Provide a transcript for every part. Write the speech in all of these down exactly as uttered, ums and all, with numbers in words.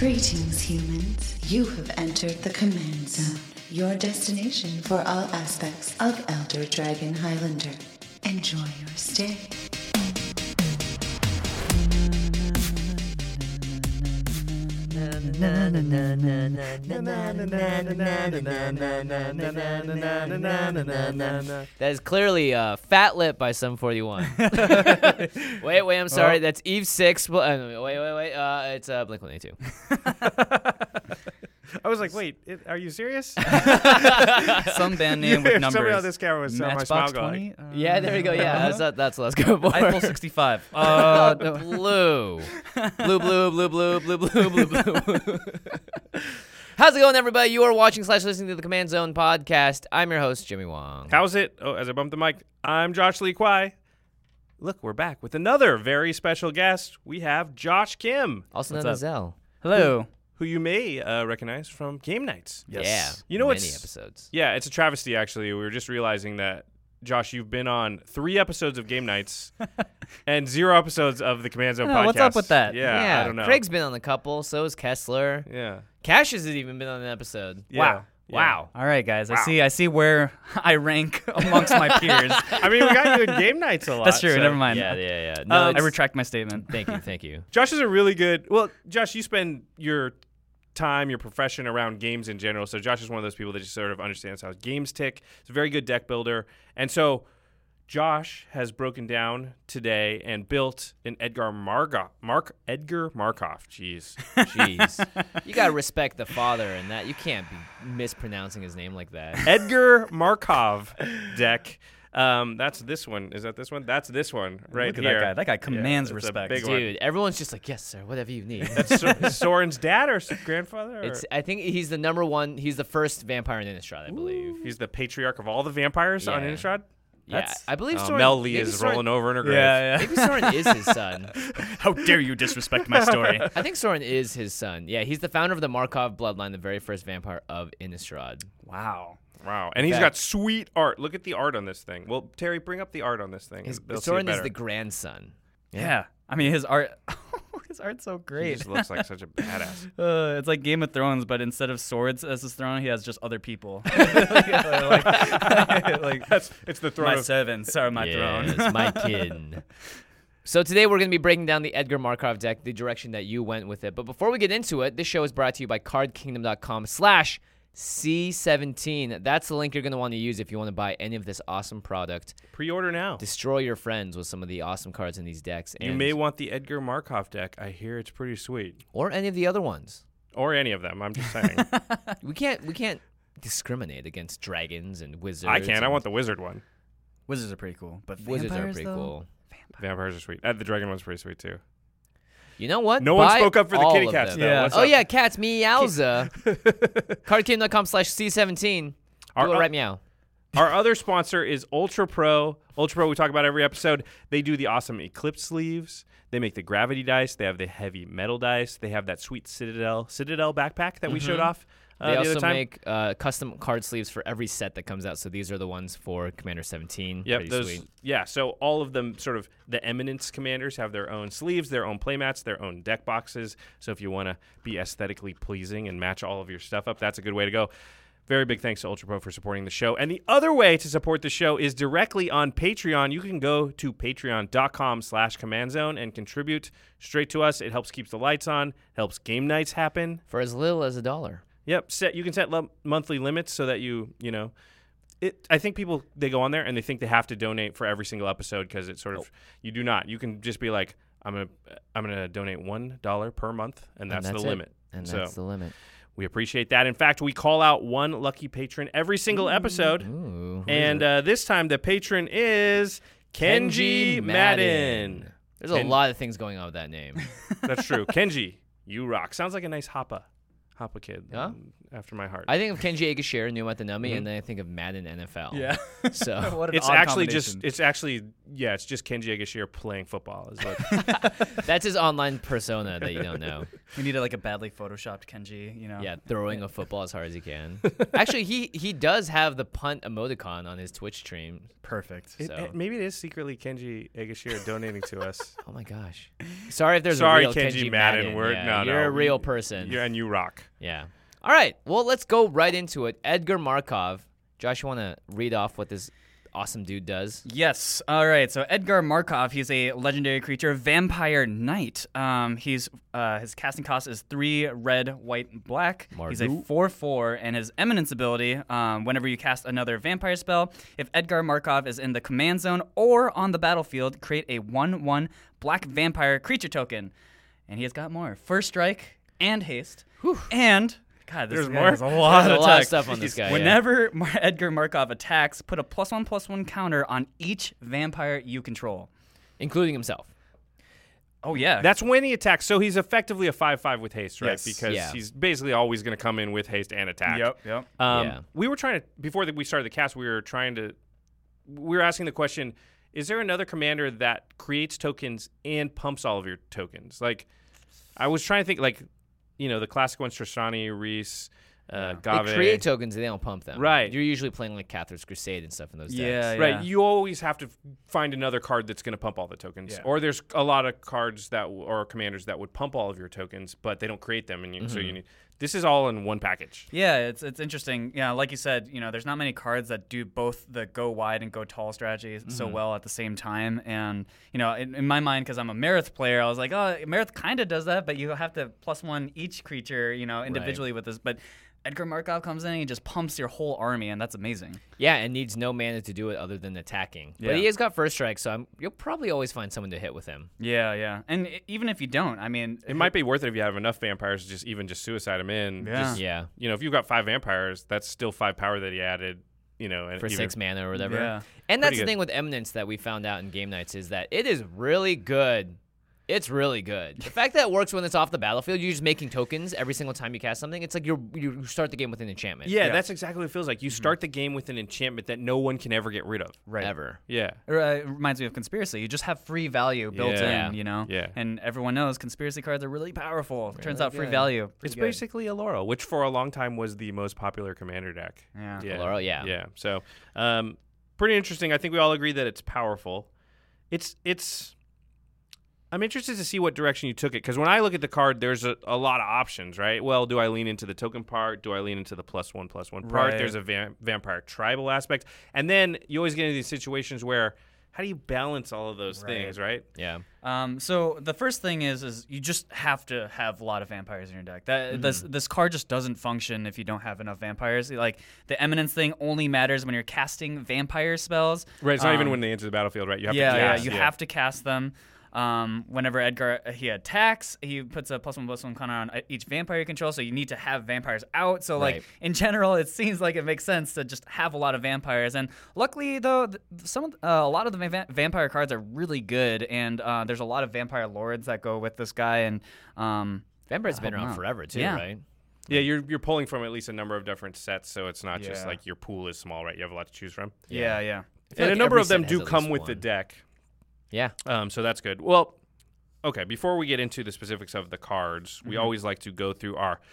Greetings, humans. You have entered the Command Zone, your destination for all aspects of Elder Dragon Highlander. Enjoy your stay. That is clearly uh, Fat Lip by Sum forty-one. wait, wait, I'm sorry. Oh. That's Eve six. Uh, wait, wait, wait. Uh, it's uh, Blink one eighty-two. I was like, wait, it, are you serious? Some band name with numbers. Somebody on this camera was uh, my smile going. Uh, yeah, there you go. Yeah, that's, uh, that's what I was going for. Eiffel sixty-five. Uh, no. Blue. Blue, blue, blue, blue, blue, blue, blue, blue. How's it going, everybody? You are watching slash listening to the Command Zone podcast. I'm your host, Jimmy Wong. How's it? Oh, as I bump the mic, I'm Josh Lee Kwai. Look, we're back with another very special guest. We have Josh Kim. Also What's known up? as Zell. Hello. Who you may uh, recognize from Game Nights. Yes. Yeah. You know many what's, episodes. Yeah, it's a travesty, actually. We were just realizing that, Josh, you've been on three episodes of Game Nights and zero episodes of the Command Zone oh, podcast. What's up with that? Yeah, yeah, I don't know. Craig's been on a couple, so is Kessler. Yeah. Cash hasn't even been on an episode. Yeah. Wow. Yeah. Wow. All right, guys. Wow. I see. I see where I rank amongst my peers. I mean, we got you in Game Nights a lot. That's true. so. Never mind. Yeah, yeah, yeah. No, Uh, I it's- retract my statement. Thank you, thank you. Josh is a really good. Well, Josh, you spend your time, your profession around games in general. So Josh is one of those people that just sort of understands how games tick. He's a very good deck builder, and so Josh has broken down today and built an Edgar Markov. Mark Edgar Markov. Jeez, Jeez. You got to respect the father and that. You can't be mispronouncing his name like that. Edgar Markov deck. Um, that's this one. Is that this one? That's this one right Look at here. that guy. That guy commands Yeah, that's a respect. big one. Dude, everyone's just like, yes, sir, whatever you need. That's Sor- Soren's dad or grandfather? Or? It's. I think he's the number one. He's the first vampire in Innistrad, I believe. He's the patriarch of all the vampires on Yeah. Innistrad. Yeah, That's- I believe Oh, Soren. Mel Lee maybe is Soren, rolling over in her grave. Yeah, yeah. Maybe Soren is his son. How dare you disrespect my story? I think Soren is his son. Yeah, he's the founder of the Markov bloodline, the very first vampire of Innistrad. Wow. Wow. And he's fact- got sweet art. Look at the art on this thing. Well, Terry, bring up the art on this thing. His, They'll see it Soren is better. the grandson. Yeah. I mean, his art. His art's so He great. just looks like such a badass. Uh, it's like Game of Thrones, but instead of swords as his throne, he has just other people. like, like, That's it's the throne my of servants are my throne. Yes, my kin. So today we're going to be breaking down the Edgar Markov deck, the direction that you went with it. But before we get into it, this show is brought to you by cardkingdom.com slash C seventeen. That's the link you're going to want to use if you want to buy any of this awesome product. pre-order now. Destroy your friends with some of the awesome cards in these decks. You and, may want the Edgar Markov deck. I hear it's pretty sweet. or any of the other ones. Or any of them. I'm just saying. We can't we can't discriminate against dragons and wizards. I can. I and want the wizard one. Wizards are pretty cool, but wizards are vampires, pretty though? cool. Vampires are sweet. Uh, the dragon one's pretty sweet too. You know what? No one Buy spoke up for the all kitty of cats them. though. Yeah. What's Oh up? yeah, cats meowza. cardkingdom.com slash C seventeen. Our, Do it right meow. Our other sponsor is Ultra Pro. Ultra Pro, we talk about every episode. They do the awesome Eclipse sleeves. They make the gravity dice. They have the heavy metal dice. They have that sweet Citadel Citadel backpack that we showed off uh, They the also other time. make uh, custom card sleeves for every set that comes out. So these are the ones for Commander seventeen. Yep, Pretty those. sweet. Yeah, so all of them, sort of the Eminence commanders, have their own sleeves, their own playmats, their own deck boxes. So if you want to be aesthetically pleasing and match all of your stuff up, that's a good way to go. Very big thanks to Ultra Pro for supporting the show. And the other way to support the show is directly on Patreon. You can go to patreon.com slash command zone and contribute straight to us. It helps keep the lights on, helps game nights happen. For as little as a dollar. Yep, set you can set lo- monthly limits so that you, you know, it. I think people, they go on there and they think they have to donate for every single episode because it's sort of, you do not. You can just be like, I'm going to I'm gonna donate one dollar per month, and that's, and that's the it. limit. And So- that's the limit. We appreciate that. In fact, we call out one lucky patron every single episode. Ooh. And uh, this time the patron is Kenji Madden. There's Ken- a lot of things going on with that name. That's true. Kenji, you rock. Sounds like a nice Happa. Happa kid. Yeah? um, After my heart. I think of Kenji Egashira, New Matanami, Mhm. and then I think of Madden N F L. Yeah. So What an it's odd actually just, combination. it's actually, yeah, it's just Kenji Egashira playing football. Is what. that's his online persona that you don't know. We needed like a badly photoshopped Kenji, you know. Yeah, throwing a football as hard as he can. Actually, he he does have the punt emoticon on his Twitch stream. Perfect. It- So- it- maybe it is secretly Kenji Egashira donating to us. Oh my gosh. Sorry if there's Sorry, a real Kenji Kenji, Madden, Madden. we're- Yeah, no, you're no. a real person. Yeah, and you rock. Yeah. All right. Well, let's go right into it. Edgar Markov. Josh, you want to read off what this awesome dude does? Yes. All right. So Edgar Markov, he's a legendary creature, Vampire Knight. Um, he's uh, his casting cost is three red, white, and black. He's a Marduk. four four, and his Eminence ability, um, whenever you cast another vampire spell, if Edgar Markov is in the command zone or on the battlefield, create a one one black vampire creature token. And he has got more. First strike and haste. And God, this There's guy more? has a lot There's of a lot of text. stuff on this guy. yeah. Whenever Mar- Edgar Markov attacks, put a plus one plus one counter on each vampire you control. Including himself. Oh yeah, That's when he attacks. So he's effectively a five five with haste, right? Yes. Because Yeah. he's basically always going to come in with haste and attack. Yep, yep. Um, Yeah. We were trying to, before that we started the cast, we were trying to, we were asking the question, is there another commander that creates tokens and pumps all of your tokens? Like, I was trying to think, like, you know, the classic ones, Tristani, Reese, uh, Gave. They create tokens and they don't pump them. Right. You're usually playing like Catherine's Crusade and stuff in those Yeah, decks. Right, yeah. you always have to f- find another card that's going to pump all the tokens, Yeah. or there's a lot of cards that w- or commanders that would pump all of your tokens, but they don't create them, and you, so Mm-hmm. you need. This is all in one package. Yeah, it's it's interesting. Yeah, like you said, you know, there's not many cards that do both the go wide and go tall strategy so Mm-hmm. well at the same time. And you know, in, in my mind, because I'm a Marith player, I was like, oh, Marith kind of does that, but you have to plus one each creature, you know, individually with this. But Edgar Markov comes in and he just pumps your whole army, and that's amazing. Yeah, and needs no mana to do it other than attacking. Yeah. But he has got first strike, so I'm, you'll probably always find someone to hit with him. Yeah, yeah. And i- even if you don't, I mean, It might be worth it if you have enough vampires to just even just suicide them in. Yeah. Just, Yeah. you know, if you've got five vampires, that's still five power that he added. You know, and For even- six mana or whatever. Yeah. And that's Pretty the good. thing with Eminence that we found out in game nights is that it is really good. It's really good. The fact that it works when it's off the battlefield, you're just making tokens every single time you cast something. It's like you're, you start the game with an enchantment. Yeah, Yeah. that's exactly what it feels like. You start the game with an enchantment that no one can ever get rid of. right. Ever. Yeah. It uh, reminds me of Conspiracy. You just have free value built Yeah. in, you know? Yeah. And everyone knows Conspiracy cards are really powerful. Turns out free good. value. Pretty It's good. basically a Laurel, which for a long time was the most popular commander deck. Yeah. Yeah. Laurel, yeah. Yeah. So, um, pretty interesting. I think we all agree that it's powerful. It's it's. I'm interested to see what direction you took it, because when I look at the card, there's a, a lot of options, right? Well, do I lean into the token part? Do I lean into the plus one plus one part? Right. There's a va- vampire tribal aspect, and then you always get into these situations where how do you balance all of those Right. things, right? Yeah. Um, so the first thing is, is you just have to have a lot of vampires in your deck. That this this card just doesn't function if you don't have enough vampires. Like the Eminence thing only matters when you're casting vampire spells. Right. It's not even Um, when they enter the battlefield, right? You have yeah, to yeah, cast, you have to cast them. Um, whenever Edgar uh, he attacks, he puts a plus one plus one counter on uh, each vampire you control. So you need to have vampires out. So like Right. in general, it seems like it makes sense to just have a lot of vampires. And luckily though, th- some of, uh, a lot of the va- vampire cards are really good, and uh, there's a lot of vampire lords that go with this guy. And um, Vampire's been I hope around not. forever, too, Yeah. right? Yeah, you're you're pulling from at least a number of different sets, so it's not just Yeah. like your pool is small, right? You have a lot to choose from. yeah, yeah. I feel And like a number every of them set do has at come least with the one. deck, Yeah. um, so that's good. Well, okay, before we get into the specifics of the cards, we Mm-hmm. always like to go through our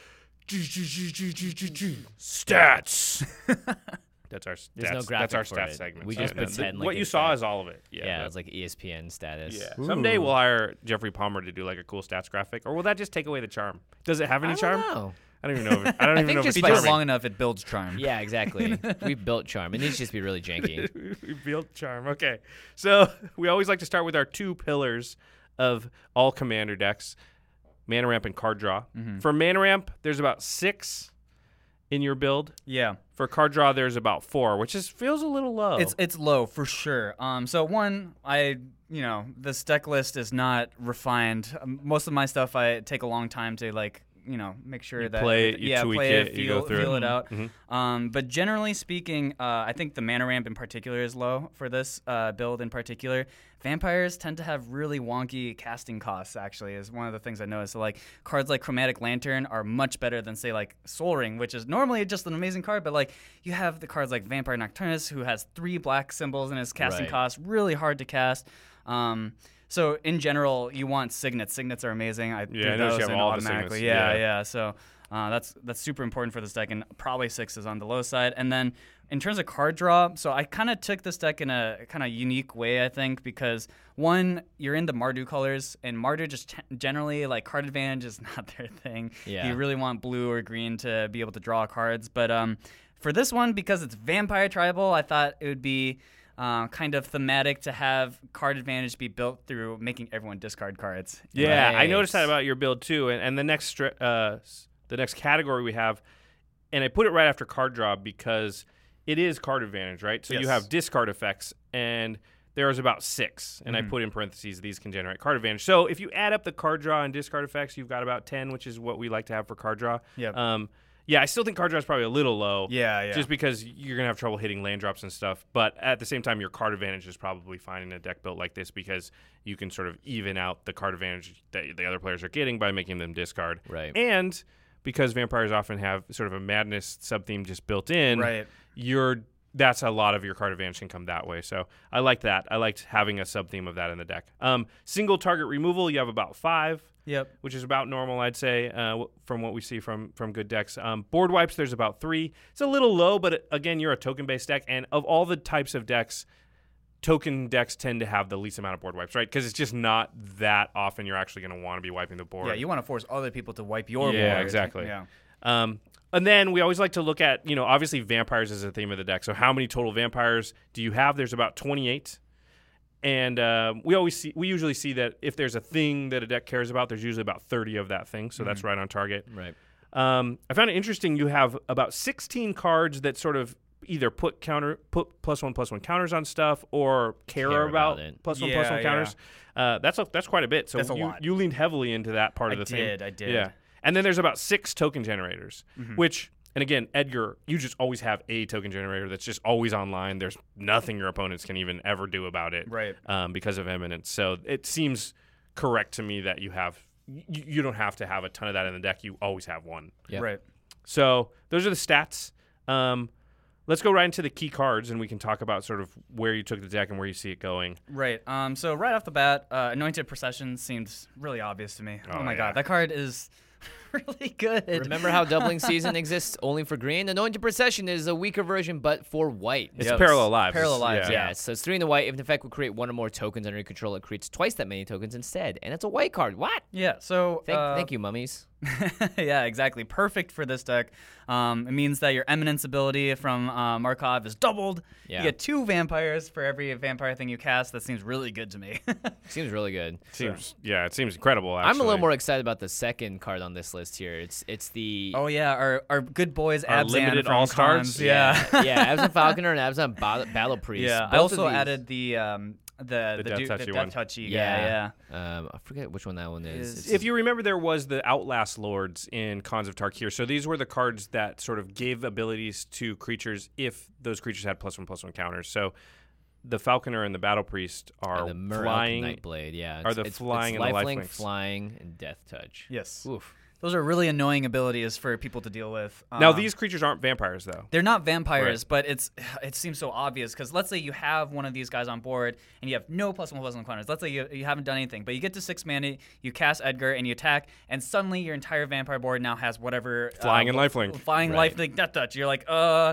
stats. That's our stats. There's no that's graphic our for stats it. segment. We so just yeah, pretend the- like what you it's saw that. is all of it. Yeah, Yeah, that- it's like E S P N status. yeah. Someday we'll hire Jeffrey Palmer to do like a cool stats graphic, or will that just take away the charm? Does it have any I don't charm? know. I don't even know. If it, I don't even think know if just it's If you by do it charming. long enough, it builds charm. Yeah, exactly. We've built charm. It needs to just be really janky. we built charm. Okay. So we always like to start with our two pillars of all commander decks, mana ramp and card draw. Mm-hmm. For mana ramp, there's about six in your build. Yeah. For card draw, there's about four, which is feels a little low. It's it's low for sure. Um, so one, I you know this deck list is not refined. Um, most of my stuff I take a long time to like you know make sure You that play it, you yeah tweak play it, it, you feel, go through feel it. it out. Mhm. Um, but generally speaking, uh, I think the mana ramp in particular is low for this uh, build in particular. Vampires tend to have really wonky casting costs. Actually, is one of the things I noticed. So like cards like Chromatic Lantern are much better than say like Soul Ring, which is normally just an amazing card. But like you have the cards like Vampire Nocturnus, who has three black symbols in his casting Right. cost, really hard to cast. Um, So in general, you want signets. Signets are amazing. I Yeah, do I noticed you those have and all the automatically. signets. Yeah, Yeah. yeah. So uh, that's that's super important for this deck, and probably sixes on the low side. And then in terms of card draw, so I kind of took this deck in a kind of unique way, I think, because one, you're in the Mardu colors, and Mardu just t- generally, like, card advantage is not their thing. Yeah. You really want blue or green to be able to draw cards. But um, for this one, because it's Vampire Tribal, I thought it would be uh, kind of thematic to have card advantage be built through making everyone discard cards. Yeah, I Right. noticed that about your build too. And, and the next stri- uh, s- the next category we have, and I put it right after card draw because it is card advantage, right? So you Yes. have discard effects, and there's about six, and Mhm. I put in parentheses these can generate card advantage. So if you add up the card draw and discard effects, you've got about ten, which is what we like to have for card draw. Yep. Um, yeah, I still think card draw is probably a little low. Yeah, yeah. Just because you're gonna have trouble hitting land drops and stuff, but at the same time, your card advantage is probably fine in a deck built like this because you can sort of even out the card advantage that the other players are getting by making them discard. Right. And because vampires often have sort of a madness sub theme just built in, Right. you're that's a lot of your card advantage can come that way. So I like that. I liked having a sub theme of that in the deck. Um, single target removal, you have about five. Yep. Which is about normal, I'd say, uh, w- from what we see from from good decks. Um, board wipes, there's about three. It's a little low, but it, again, you're a token-based deck, and of all the types of decks, token decks tend to have the least amount of board wipes, right? Because it's just not that often you're actually going to want to be wiping the board. Yeah, you want to force other people to wipe your Yeah, board. exactly. Yeah. Um, and then we always like to look at, you know, obviously vampires is the theme of the deck. So how many total vampires do you have? There's about twenty-eight. And um, we always see, we usually see that if there's a thing that a deck cares about, there's usually about thirty of that thing. So that's right on target. Right. Um, I found it interesting. You have about sixteen cards that sort of either put counter, put plus one plus one counters on stuff, or care, Care about, about it. plus one plus Yeah, one counters. Uh, that's a, that's quite a bit. So That's a you, lot. you leaned heavily into that part I of the did, thing. I did. Yeah, and then there's about six token generators, Mm-hmm. which. And again, Edgar, you just always have a token generator that's just always online. There's nothing your opponents can even ever do about it, Right. Um, because of Eminence. So it seems correct to me that you have you, you don't have to have a ton of that in the deck. You always have one. Yep. Right. So those are the stats. Um, let's go right into the key cards, and we can talk about sort of where you took the deck and where you see it going. Right. Um. So right off the bat, uh, Anointed Procession seems really obvious to me. Oh, Oh, my yeah. god, that card is really good. Remember how Doubling Season exists only for green? Anointed Procession is a weaker version, but for white. It's Yep. Parallel Lives. Parallel Lives, Yeah, so it's three in the white. If an effect will create one or more tokens under your control, it creates twice that many tokens instead. And it's a white card. What? Yeah. So Thank, uh, thank you, mummies. yeah, exactly. Perfect for this deck. Um, it means that your Eminence ability from uh, Markov is doubled. Yeah. You get two vampires for every vampire thing you cast. That seems really good to me. Seems really good. Seems yeah, it seems incredible. Actually. I'm a little more excited about the second card on this list here. It's it's the oh yeah, our our good boys Our Abzan limited from All-Stars? Cons. Yeah. yeah, Absent Falconer and Absent ba- Battle Priest. Yeah. Both I of also these- added the um the The the, Death du- Touchy the one. Death Touchy guy. Yeah. Yeah. Um, I forget which one that one is. Is- It's- If you remember, there was the Outlast Lords in Cons of Tarkir. So these were the cards that sort of gave abilities to creatures if those creatures had plus one plus one counters. So the Falconer and the Battle Priest are and the Murok flying. Nightblade, yeah. are It's- the it's- flying it's and the lifelink, lifelinks. flying, and Death Touch. Yes. Oof. Those are really annoying abilities for people to deal with. Now Um, these creatures aren't vampires, though. They're not vampires, Right. but it's it seems so obvious because let's say you have one of these guys on board and you have no plus one plus one counters. Let's say you, you haven't done anything, but you get to six mana, you cast Edgar and you attack, and suddenly your entire vampire board now has whatever Flying uh, and lifelink. flying Right. lifelink, death touch. You're like, uh.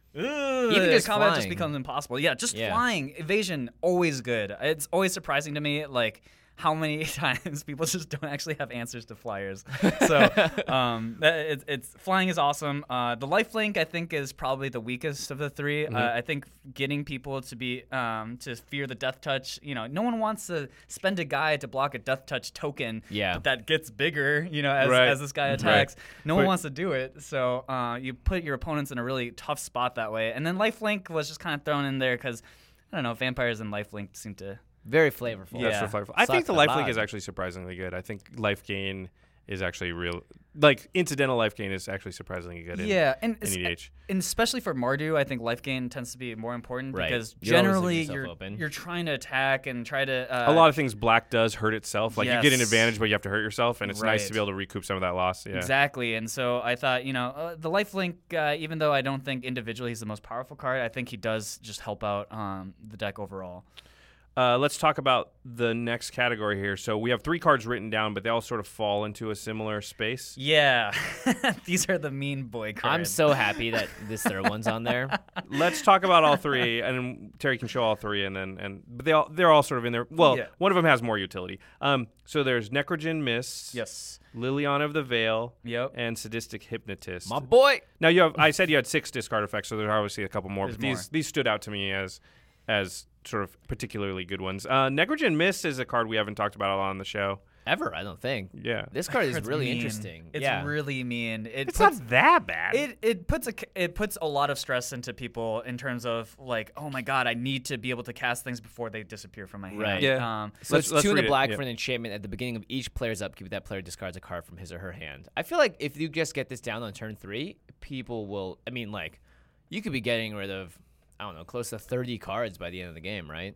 Ugh, Even just combat just flying. becomes impossible. Yeah, just Yeah. flying, evasion, always good. It's always surprising to me, like how many times people just don't actually have answers to flyers. So um, that, it, it's flying is awesome. Uh, the lifelink I think is probably the weakest of the three. Mm-hmm. Uh, I think getting people to be um, to fear the death touch. You know, no one wants to spend a guy to block a death touch token. Yeah. but that gets bigger. You know, as, Right. as this guy attacks, no one But- wants to do it. So uh, you put your opponents in a really tough spot that way. And then lifelink was just kind of thrown in there because I don't know, vampires and lifelink seem to. Very flavorful. That's Yeah. for flavorful. I think the Suck lifelink a is lot. actually surprisingly good. I think life gain is actually real. Like incidental life gain is actually surprisingly good. In, Yeah, and, in es- E D H. and especially for Mardu, I think life gain tends to be more important Right. because You're always leaving generally yourself you're open. you're trying to attack and try to uh, A lot of things black does hurt itself. Like you get an Yes. advantage, but you have to hurt yourself, and it's nice to Right. be able to recoup some of that loss. Yeah. Exactly, and so I thought, you know, uh, the lifelink, uh, even though I don't think individually he's the most powerful card, I think he does just help out um, the deck overall. Uh, let's talk about the next category here. So we have three cards written down, but they all sort of fall into a similar space. Yeah, these are the mean boy cards. I'm so happy that this third one's on there. Let's talk about all three, and Terry can show all three, and then and but they all they're all sort of in there. Well, Yeah. one of them has more utility. Um, so there's Necrogen Mists, Yes. Liliana of the Veil, Yep. and Sadistic Hypnotist. My boy. Now you have I said you had six discard effects, so there's obviously a couple more. There's but these more. these stood out to me as as sort of particularly good ones. Uh, Necrogen Mist is a card we haven't talked about a lot on the show. Ever, I don't think. Yeah, This card is It's really mean. interesting. It's yeah. really mean. It it's puts, not that bad. It it puts a it puts a lot of stress into people in terms of like, oh my god, I need to be able to cast things before they disappear from my hand. Right. Yeah. Um, So Let's- it's let's two in the read it, black yeah. for an enchantment at the beginning of each player's upkeep. That player discards a card from his or her hand. I feel like if you just get this down on turn three, people will. I mean, like, you could be getting rid of, I don't know, close to thirty cards by the end of the game, right?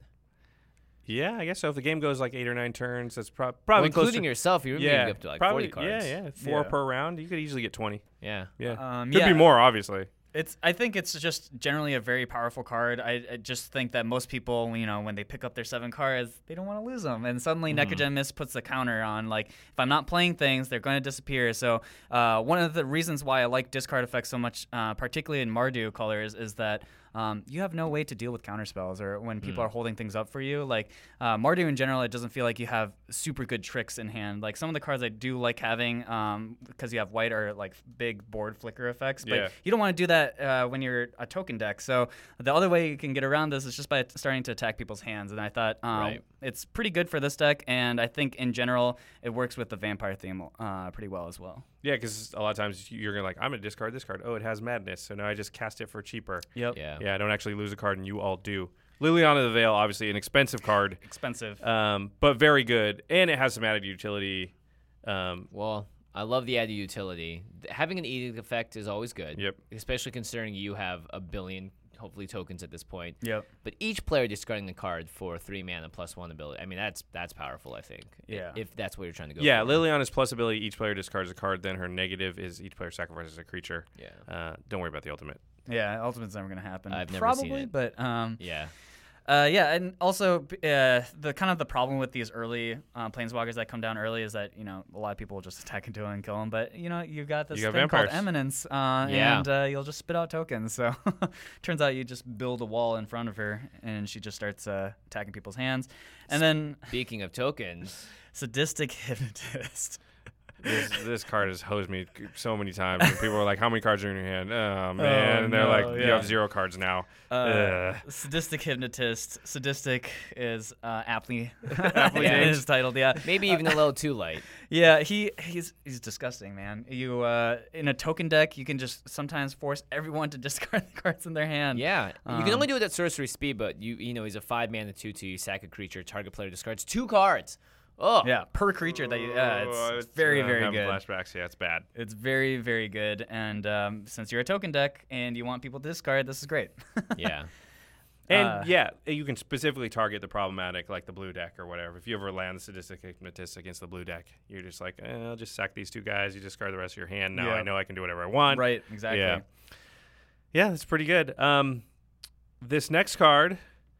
yeah, I guess so. If the game goes like eight or nine turns, that's prob- Well, probably close including to, yourself, you're yeah, maybe up to like probably, forty cards. Yeah, yeah, four Yeah. per round. You could easily get twenty. Yeah. Yeah, Um, could yeah. be more, obviously. It's. I think it's just generally a very powerful card. I, I just think that most people, you know, when they pick up their seven cards, they don't want to lose them, and suddenly Mm-hmm. Necrogen Mist puts the counter on. Like, if I'm not playing things, they're going to disappear. So, uh, one of the reasons why I like discard effects so much, uh, particularly in Mardu colors, is that um, you have no way to deal with counter spells or when people Mm. are holding things up for you. Like uh, Mardu in general, it doesn't feel like you have super good tricks in hand. Like some of the cards I do like having um, because you have white are like big board flicker effects, but Yeah. you don't want to do that uh, when you're a token deck. So the other way you can get around this is just by starting to attack people's hands. And I thought um, Right. it's pretty good for this deck, and I think in general it works with the vampire theme uh, pretty well as well. Yeah, because a lot of times you're gonna like, I'm gonna discard this card. Oh, it has Madness, so now I just cast it for cheaper. Yep. Yeah. Yeah, I don't actually lose a card, and you all do. Liliana of the Veil, obviously an expensive card, Expensive. um, but very good, and it has some added utility. Um, Well, I love the added utility. Th- Having an edict effect is always good. Yep. Especially considering you have a billion, hopefully, tokens at this point. Yep. But each player discarding a card for three mana plus one ability. I mean, that's that's powerful, I think. i- Yeah. If that's what you're trying to go yeah, for. Liliana's plus ability: each player discards a card. Then her negative is each player sacrifices a creature. Yeah. Uh, don't worry about the ultimate. Yeah, Ultimate's never gonna happen. I've never Probably, seen it. but um, Yeah. uh, yeah, and also uh, the kind of the problem with these early uh, planeswalkers that come down early is that you know a lot of people will just attack into it and kill them. But you know you got this You got thing vampires. called Eminence, uh, Yeah. and uh, you'll just spit out tokens. So turns out you just build a wall in front of her, and she just starts uh, attacking people's hands. And then Speaking of tokens, Sadistic Hypnotist. This, this card has hosed me so many times. And people are like, "How many cards are in your hand?" Oh man, Oh, and they're no, like, "You yeah. have zero cards now." Uh, Ugh. sadistic Hypnotist. Sadistic is uh, aptly, Aptly it named. is titled. Yeah, maybe even a little too light. Yeah, he he's he's disgusting, man. You uh, in a token deck, you can just sometimes force everyone to discard the cards in their hand. Yeah. you can Um, only do it at sorcery speed, but you you know, he's a five mana two two. You sack a creature, target player discards two cards. Oh. yeah, per creature that you. Yeah, it's, Oh, it's very uh, very having good. Flashbacks, yeah, it's bad. It's very very good, and um, since you're a token deck and you want people to discard, this is great. Yeah. And Uh, yeah, you can specifically target the problematic, like the blue deck or whatever. If you ever land the Sadistic Hypnotist against the blue deck, you're just like, eh, I'll just sack these two guys. You discard the rest of your hand. Now Yeah. I know I can do whatever I want. Right, exactly. Yeah. Yeah, that's pretty good. Um, this next card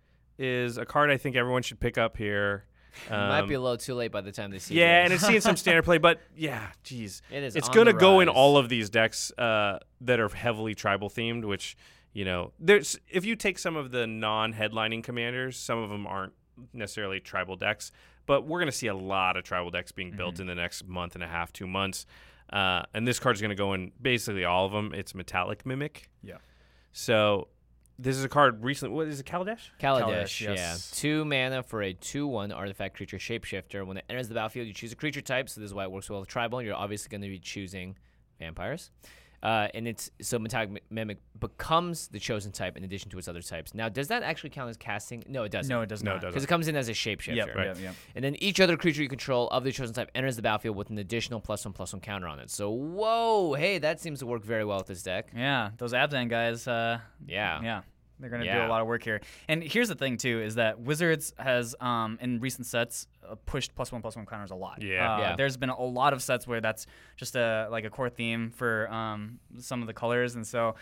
is a card I think everyone should pick up here. Um, Might be a little too late by the time they see yeah, this. and it's seeing some standard play, but yeah, geez. It is It's on going to the go in rise. all of these decks uh, that are heavily tribal themed, which, you know, there's if you take some of the non-headlining commanders, some of them aren't necessarily tribal decks, but we're going to see a lot of tribal decks being built in the next month and a half, two months. Uh, and this card's going to go in basically all of them. It's Metallic Mimic. Yeah. So this is a card recently. What is it, Kaladesh? Kaladesh, Kaladesh, yeah. yes. Two mana for a two one artifact creature shapeshifter. When it enters the battlefield, you choose a creature type, so this is why it works well with tribal. You're obviously going to be choosing vampires. Uh, and it's so Metallic Mi- Mimic becomes the chosen type in addition to its other types. Now, does that actually count as casting? No, it doesn't. No, it does No, it not. doesn't. Because it comes in as a shapeshifter. Yep, Right. yep, yep. And then each other creature you control of the chosen type enters the battlefield with an additional plus one plus one counter on it. So, whoa, hey, that seems to work very well with this deck. Yeah, those Abzan guys. Uh, Yeah. Yeah. They're going to do Yeah. a lot of work here. And here's the thing, too, is that Wizards has, um, in recent sets, uh, pushed plus one, plus one counters a lot. Yeah. Uh, Yeah. There's been a lot of sets where that's just a like a core theme for um, some of the colors. And so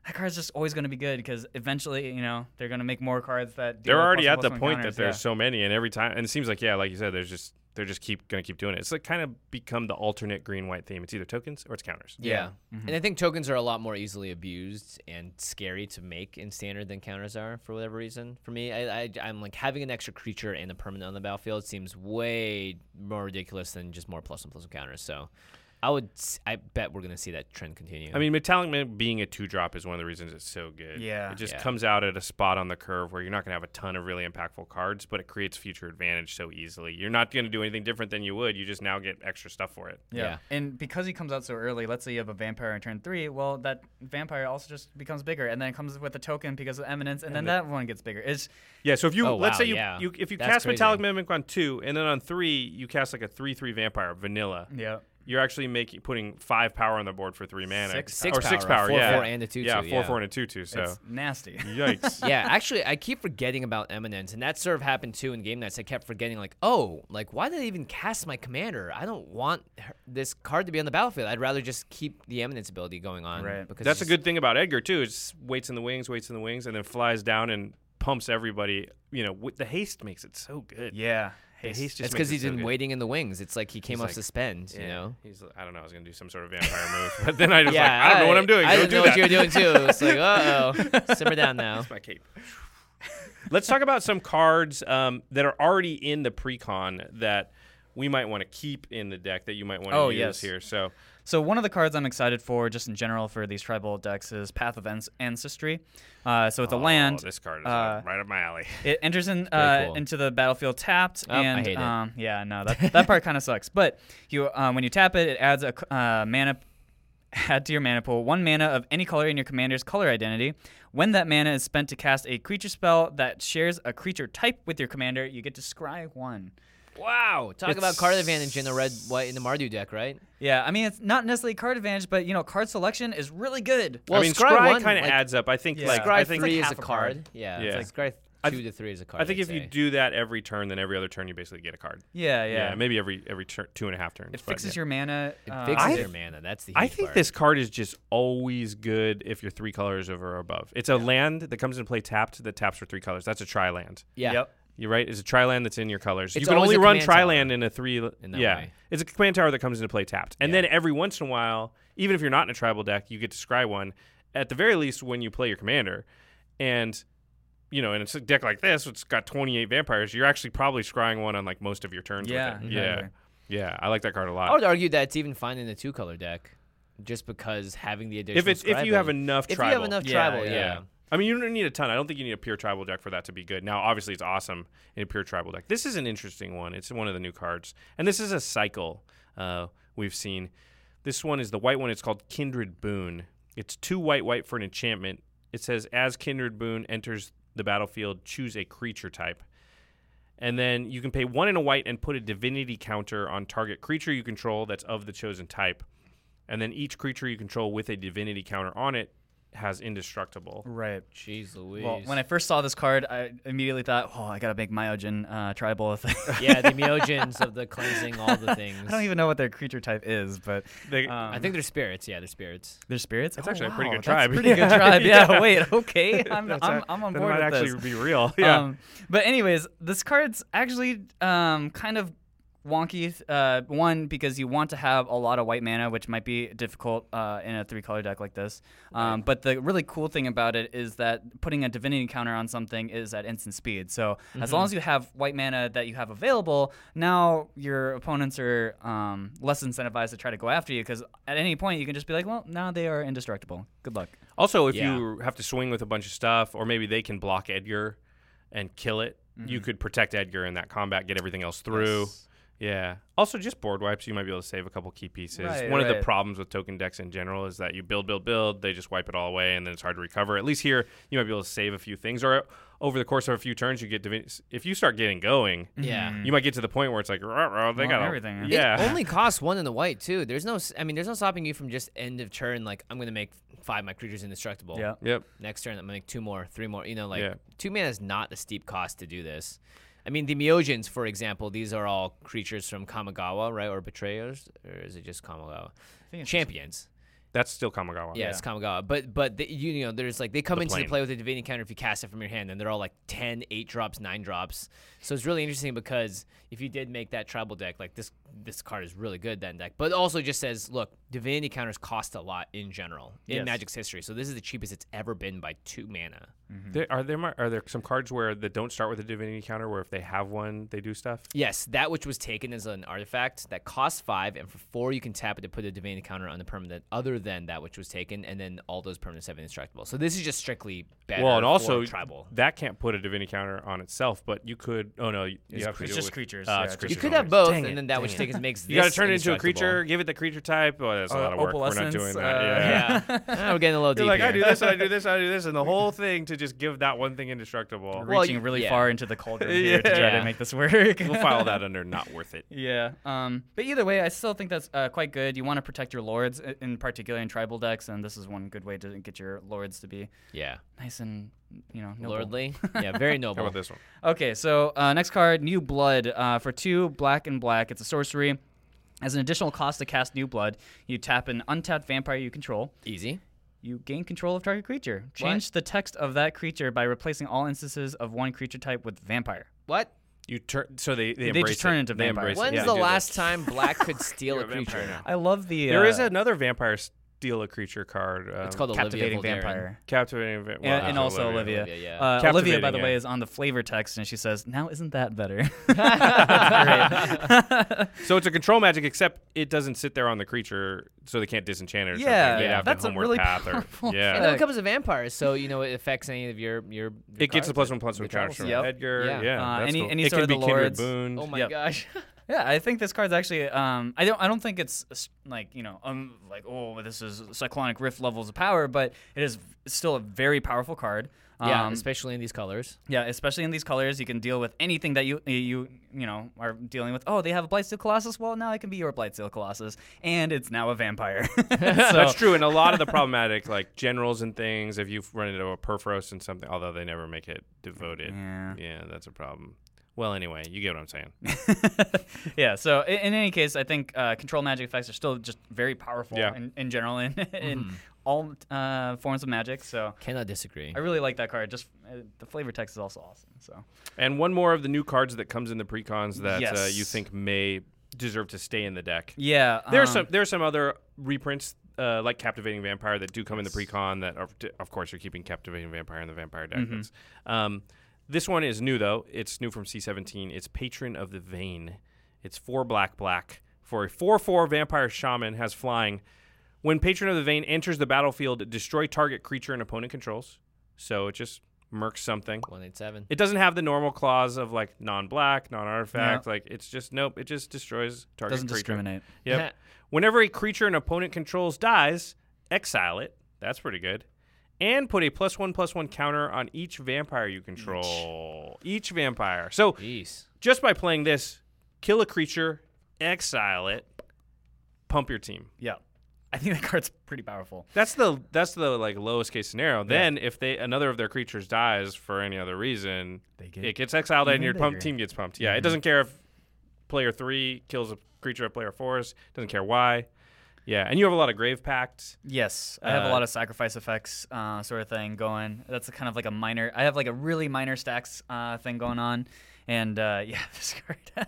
that card's just always going to be good because eventually, you know, they're going to make more cards that. They're deal already plus at the plus one point counters, that there's yeah. so many, and every time, and it seems like yeah, like you said, there's just they're just keep gonna keep doing it. It's like kind of become the alternate green white theme. It's either tokens or it's counters. Yeah. Mm-hmm. And I think tokens are a lot more easily abused and scary to make in standard than counters are for whatever reason. For me, I, I, I'm like having an extra creature and a permanent on the battlefield seems way more ridiculous than just more plus and plus and counters. So I would, s- I bet we're going to see that trend continue. I mean, Metallic Man being a two drop is one of the reasons it's so good. Yeah. It just Yeah. comes out at a spot on the curve where you're not going to have a ton of really impactful cards, but it creates future advantage so easily. You're not going to do anything different than you would. You just now get extra stuff for it. Yeah. Yeah. And because he comes out so early, let's say you have a vampire in turn three, well, that vampire also just becomes bigger, and then it comes with a token because of eminence, and, And then the- that one gets bigger. It's Yeah, so if you Oh, let's wow, say you, yeah. you if you That's cast crazy. Metallic Mimic on two, and then on three you cast like a three three vampire vanilla. yeah. You're actually making putting five power on the board for three mana. Six Six or six power, power, four, yeah. four, and a two, yeah, two, four yeah. four and a two two. So It's nasty. yikes. yeah, actually, I keep forgetting about Eminence, and that sort of happened too in game nights. I kept forgetting, like, oh, like, why did I even cast my commander? I don't want her, this card to be on the battlefield. I'd rather just keep the Eminence ability going on. Right. Because That's a it's good thing about Edgar too. It's waits in the wings, waits in the wings, and then flies down and pumps everybody. You know, with the haste makes it so good. Yeah. The haste just It's makes because it he's so been good. waiting in the wings. It's like he came He's off like- suspend, Yeah, you know? he's. I don't know. I was gonna do some sort of vampire move, but then I was yeah, like, I don't know what I'm doing. I Don't didn't do know that. what you were doing too. It's like, uh oh, simmer down now. That's my cape. Let's talk about some cards um, that are already in the pre-con that we might want to keep in the deck that you might want to Oh, use yes. here. So So one of the cards I'm excited for, just in general for these tribal decks, is Path of Ans- Ancestry. Uh, so it's a oh, land. This card is uh, right up my alley. It enters in very uh, cool. into the battlefield tapped, Oh, I and hate it. um, yeah, no, that that part kind of sucks. But you, um, when you tap it, it adds a c- uh, mana. Add to your mana pool one mana of any color in your commander's color identity. When that mana is spent to cast a creature spell that shares a creature type with your commander, you get to scry one. Wow, talk It's- about card advantage in the red, white, in the Mardu deck, right? Yeah, I mean it's not necessarily card advantage, but you know card selection is really good. Well, I mean, scry Scry one, kind of like, adds up. I think Yeah. like Scry I think three like is half a a card. card. Yeah, Yeah. it's like Scry I two th- to three is a card. I think I'd if you say. do that every turn, then every other turn you basically get a card. Yeah, yeah. maybe every every tur- two and a half turns. It but fixes yeah. your mana. It uh, fixes I- your mana. That's the. I huge think part. this card is just always good if you're three colors over or above. It's a land that comes into play tapped that taps for three colors. That's a tri land. Yeah. Yep. You're right. It's a tri land that's in your colors. It's you can always only a run command tri tower land in a three. in that yeah, way. it's a command tower that comes into play tapped, and Yeah. then every once in a while, even if you're not in a tribal deck, you get to scry one. At the very least, when you play your commander, and you know, and it's a deck like this, it's got twenty-eight vampires. You're actually probably scrying one on like most of your turns. Yeah, with it. yeah, exactly. yeah. I like that card a lot. I would argue that it's even fine in a two color deck, just because having the additional. if it's if scry you have ability- enough if tribal, you have enough Yeah, tribal, yeah. yeah. I mean, you don't need a ton. I don't think you need a pure tribal deck for that to be good. Now, obviously, it's awesome in a pure tribal deck. This is an interesting one. It's one of the new cards. And this is a cycle uh, we've seen. This one is the white one. It's called Kindred Boon. It's two white, white for an enchantment. It says, as Kindred Boon enters the battlefield, choose a creature type. And then you can pay one in a white and put a divinity counter on target creature you control that's of the chosen type. And then each creature you control with a divinity counter on it has indestructible. Right. Jeez Louise. Well, when I first saw this card, I immediately thought, "Oh, I gotta make Myojin uh, tribal." Thing. yeah, the Meogens of the cleansing, all the things. I don't even know what their creature type is, but They, um, I think they're spirits. Yeah, they're spirits. they're spirits. That's Oh, actually a pretty wow, good that's tribe. Pretty good Yeah. tribe. Yeah. Yeah. Wait. Okay. I'm That's I'm, a- I'm on that board might with actually this. be real. Yeah. Um, but anyways, this card's actually um, kind of wonky. Uh, one, because you want to have a lot of white mana, which might be difficult uh, in a three-color deck like this. Um, but the really cool thing about it is that putting a divinity counter on something is at instant speed. So as long as you have white mana that you have available, now your opponents are um, less incentivized to try to go after you, because at any point you can just be like, well, now they are indestructible. Good luck. Also, if Yeah. you have to swing with a bunch of stuff, or maybe they can block Edgar and kill it, you could protect Edgar in that combat, get everything else through. Yes. Yeah. Also, just board wipes, you might be able to save a couple key pieces. Right, One of the right. problems with token decks in general is that you build, build, build, they just wipe it all away, and then it's hard to recover. At least here, you might be able to save a few things, or over the course of a few turns, you get divin- if you start getting going, Yeah. you might get to the point where it's like, "Ruh, ruh, they Want got all- everything, Yeah. It only costs one in the white too. There's no. s- I mean, there's no stopping you from just end of turn. Like I'm gonna make five of my creatures indestructible. Yeah. Yep. Next turn, I'm gonna make two more, three more. You know, like Yeah. two mana is not a steep cost to do this. I mean, the Meogens, for example, these are all creatures from Kamigawa, right, or Betrayers, or is it just Kamigawa? think it's Champions. That's still Kamigawa. Yeah, it's Kamigawa. But but the, you, you know, there's like they come The into plane. the play with a divinity counter if you cast it from your hand, and they're all like ten, eight drops, nine drops. So it's really interesting because if you did make that tribal deck, like this this card is really good then deck. But it also just says, look, divinity counters cost a lot in general in Yes. Magic's history. So this is the cheapest it's ever been by two mana. There, are there mar- are there some cards where that don't start with a divinity counter where if they have one they do stuff? Yes, that which was taken as an artifact that costs five, and for four you can tap it to put a divinity counter on the permanent other than that which was taken, and then all those permanents have indestructible. So this is just strictly better Well, and also for tribal. that can't put a divinity counter on itself, but you could. Oh no, you, you It's have to It's deal just with, creatures. Uh, yeah, it's it's creatures You could only. have both, Dang and it, then that dang which it. takes makes You got to this turn it into a indestructible. creature, give it the creature type. Oh, that's a Uh, lot of work. We're not opalescence, doing that. uh, yeah. Yeah, Ah, we're getting a little deep You're like, here. I do this, I do this, I do this, and the whole thing to just give that one thing indestructible. Well, reaching you- really yeah. far into the cauldron here to try Yeah. to make this work. We'll file that under not worth it. Yeah. Um. But either way, I still think that's uh, quite good. You want to protect your lords, i- in particular in tribal decks, and this is one good way to get your lords to be Yeah, nice and you know noble. lordly. Yeah, very How noble. about this one? Okay, so uh, next card, New Blood. Uh, for two black and black, it's a sorcery. As an additional cost to cast New Blood, you tap an untapped vampire you control. Easy. You gain control of target creature. Change the text of that creature by replacing all instances of one creature type with vampire. What? You turn so they they, They embrace just turn it. into They vampires. embrace it. When's Yeah, the do that. last time black could steal You're a a vampire creature? now. I love the. There uh, is another vampire steal a creature card. Um, It's called Olivia captivating Voldaren. vampire. captivating. Va- well, And, and there's also Olivia. Olivia, yeah. Uh, Olivia, by Captivating, the way, yeah. is on the flavor text, and she says, "Now isn't that better?" So it's a control magic, except it doesn't sit there on the creature, so they can't disenchant it. Or Yeah, something. They'd yeah, have that's the a homeward really path. Or, powerful yeah, And then it becomes a vampire, so you know it affects any of your your. your it gets cards, the plus one plus the one counter travels. from Yep. Edgar. Yeah. Yeah, Uh, that's any- cool. any it sort can of be the kindred lords. boons. Oh my Yep. gosh. Yeah, I think this card's actually. Um, I don't. I don't think it's uh, s- like you know, um, like oh, this is Cyclonic Rift levels of power, but it is still a very powerful card. Yeah, Um, especially in these colors. yeah, especially in these colors, you can deal with anything that you you you know are dealing with. Oh, they have a Blightsteel Colossus. Well, now I can be your Blightsteel Colossus, and it's now a vampire. so, That's true, and a lot of the problematic like generals and things. If you've run into a Perforos and something, although they never make it devoted, Yeah. yeah, that's a problem. Well, anyway, you get what I'm saying. yeah. So in, in any case, I think uh, control magic effects are still just very powerful Yeah. in, in general in, in all uh, forms of magic. So Cannot disagree. I really like that card. Just uh, the flavor text is also awesome. So And one more of the new cards that comes in the precons that uh, Yes. you think may deserve to stay in the deck. yeah, There's um, some there's some other reprints uh, like Captivating Vampire that do come in the precon that are, of course you're keeping Captivating Vampire in the Vampire deck. Mm-hmm. That's- Um, this one is new though. It's new from C seventeen. It's Patron of the Vein. It's four black black for a four four Vampire Shaman has flying. When Patron of the Vein enters the battlefield, destroy target creature an opponent controls. So it just murks something. One eight seven. It doesn't have the normal clause of like non-black, non-artifact. Yeah. Like it's just nope. It just destroys target doesn't creature. discriminate. Yep. Whenever a creature an opponent controls dies, exile it. That's pretty good. And put a plus one plus one counter on each vampire you control. Each vampire. So Jeez. just by playing this, kill a creature, exile it, pump your team. Yeah, I think that card's pretty powerful. That's the that's the like lowest case scenario. Then if they another of their creatures dies for any other reason, They get it gets exiled and even your pump bigger. team gets pumped. Yeah, it doesn't care if player three kills a creature at player fours. Doesn't care why. Yeah, and you have a lot of grave pacts. Yes, I have a Uh, lot of sacrifice effects uh, sort of thing going. That's a kind of like a minor. I have like a really minor stacks uh, thing going on, and uh, yeah, this card.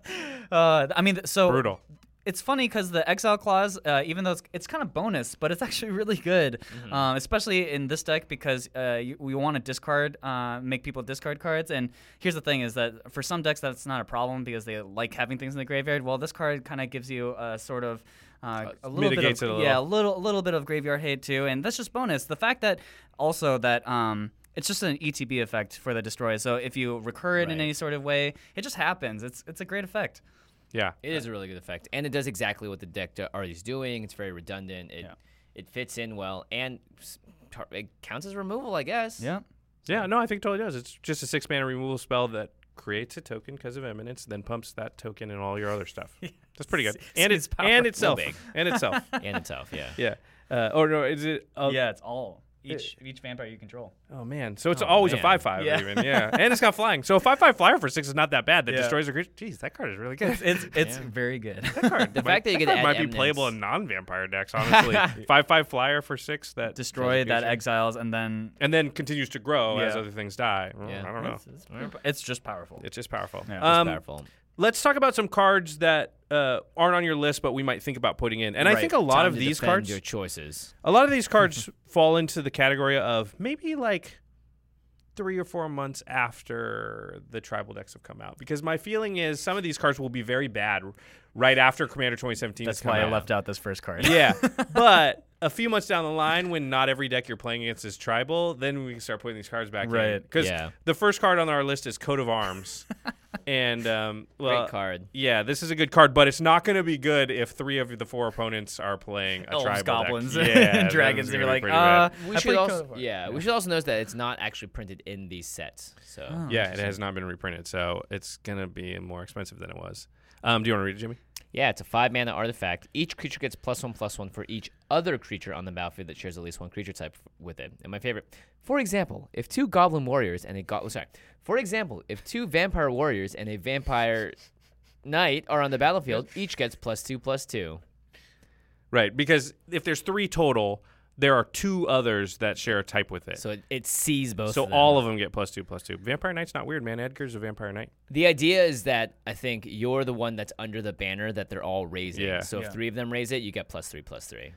uh, I mean, so Brutal. It's funny because the exile clause, uh, even though it's, it's kind of bonus, but it's actually really good, um, especially in this deck because uh, you, we want to discard, uh, make people discard cards. And here's the thing: is that for some decks that's not a problem because they like having things in the graveyard. Well, this card kind of gives you a sort of uh, a little bit mitigates of it a yeah, a little. little a little bit of graveyard hate too, and that's just bonus. The fact that also that um, it's just an E T B effect for the destroy. So if you recur it in Right. any sort of way, it just happens. It's it's a great effect. Yeah. It is a really good effect, and it does exactly what the deck do- already is doing. It's very redundant. It Yeah. it fits in well, and s- tar- it counts as removal, I guess. Yeah. Yeah, no, I think it totally does. It's just a six mana removal spell that creates a token because of eminence, then pumps that token and all your other stuff. That's pretty good. And it's Seems and powerful. itself. Big. And itself. And itself, yeah. Yeah. Uh, or no, is it? Uh, yeah, it's all each each vampire you control. Oh man, so it's Oh, always man. a five five Yeah. even, yeah, and it's got flying. So a five five flyer for six is not that bad. That Yeah. destroys a creature. Jeez, that card is really good. It's it's Yeah. very good. The fact that you get That to might add be playable eminence. in non-vampire decks, honestly. five five flyer for six that Destroy kills a that creature. exiles and then and then continues to grow as Yeah. other things die. Well, Yeah. I don't know. It's, it's, very po- it's just powerful. It's just powerful. Yeah. It's Um, powerful. let's talk about some cards that uh, aren't on your list, but we might think about putting in. And I Right. think a lot Time of to these defend cards, your choices. a lot of these cards fall into the category of maybe like three or four months after the tribal decks have come out. Because my feeling is some of these cards will be very bad right after Commander twenty seventeen That's has come why I out. left out this first card. Yeah, but a few months down the line, when not every deck you're playing against is tribal, then we can start putting these cards back in. Right. Because Yeah. the first card on our list is Coat of Arms. and, um, well, Great card. yeah, this is a good card, but it's not going to be good if three of the four opponents are playing a Elves, tribal goblins, deck. and Yeah, dragons, this is and you're gonna be like, pretty uh, bad. We I should played also, Coat of Arms. yeah, we should also note that it's not actually printed in these sets. So Oh. Yeah, it has not been reprinted, so it's going to be more expensive than it was. Um, do you want to read it, Jimmy? yeah, it's a five mana artifact. Each creature gets plus one plus one for each other creature on the battlefield that shares at least one creature type f- with it. And my favorite, for example, if two goblin warriors and a go- oh, sorry, for example, if two vampire warriors and a vampire knight are on the battlefield, each gets plus two plus two. Right, because if there's three total, there are two others that share a type with it. So it, it sees both. So of them. all of them get plus two, plus two. Vampire Knight's not weird, man. Edgar's a Vampire Knight. The idea is that I think you're the one that's under the banner that they're all raising. Yeah. So Yeah. if three of them raise it, you get plus three plus three.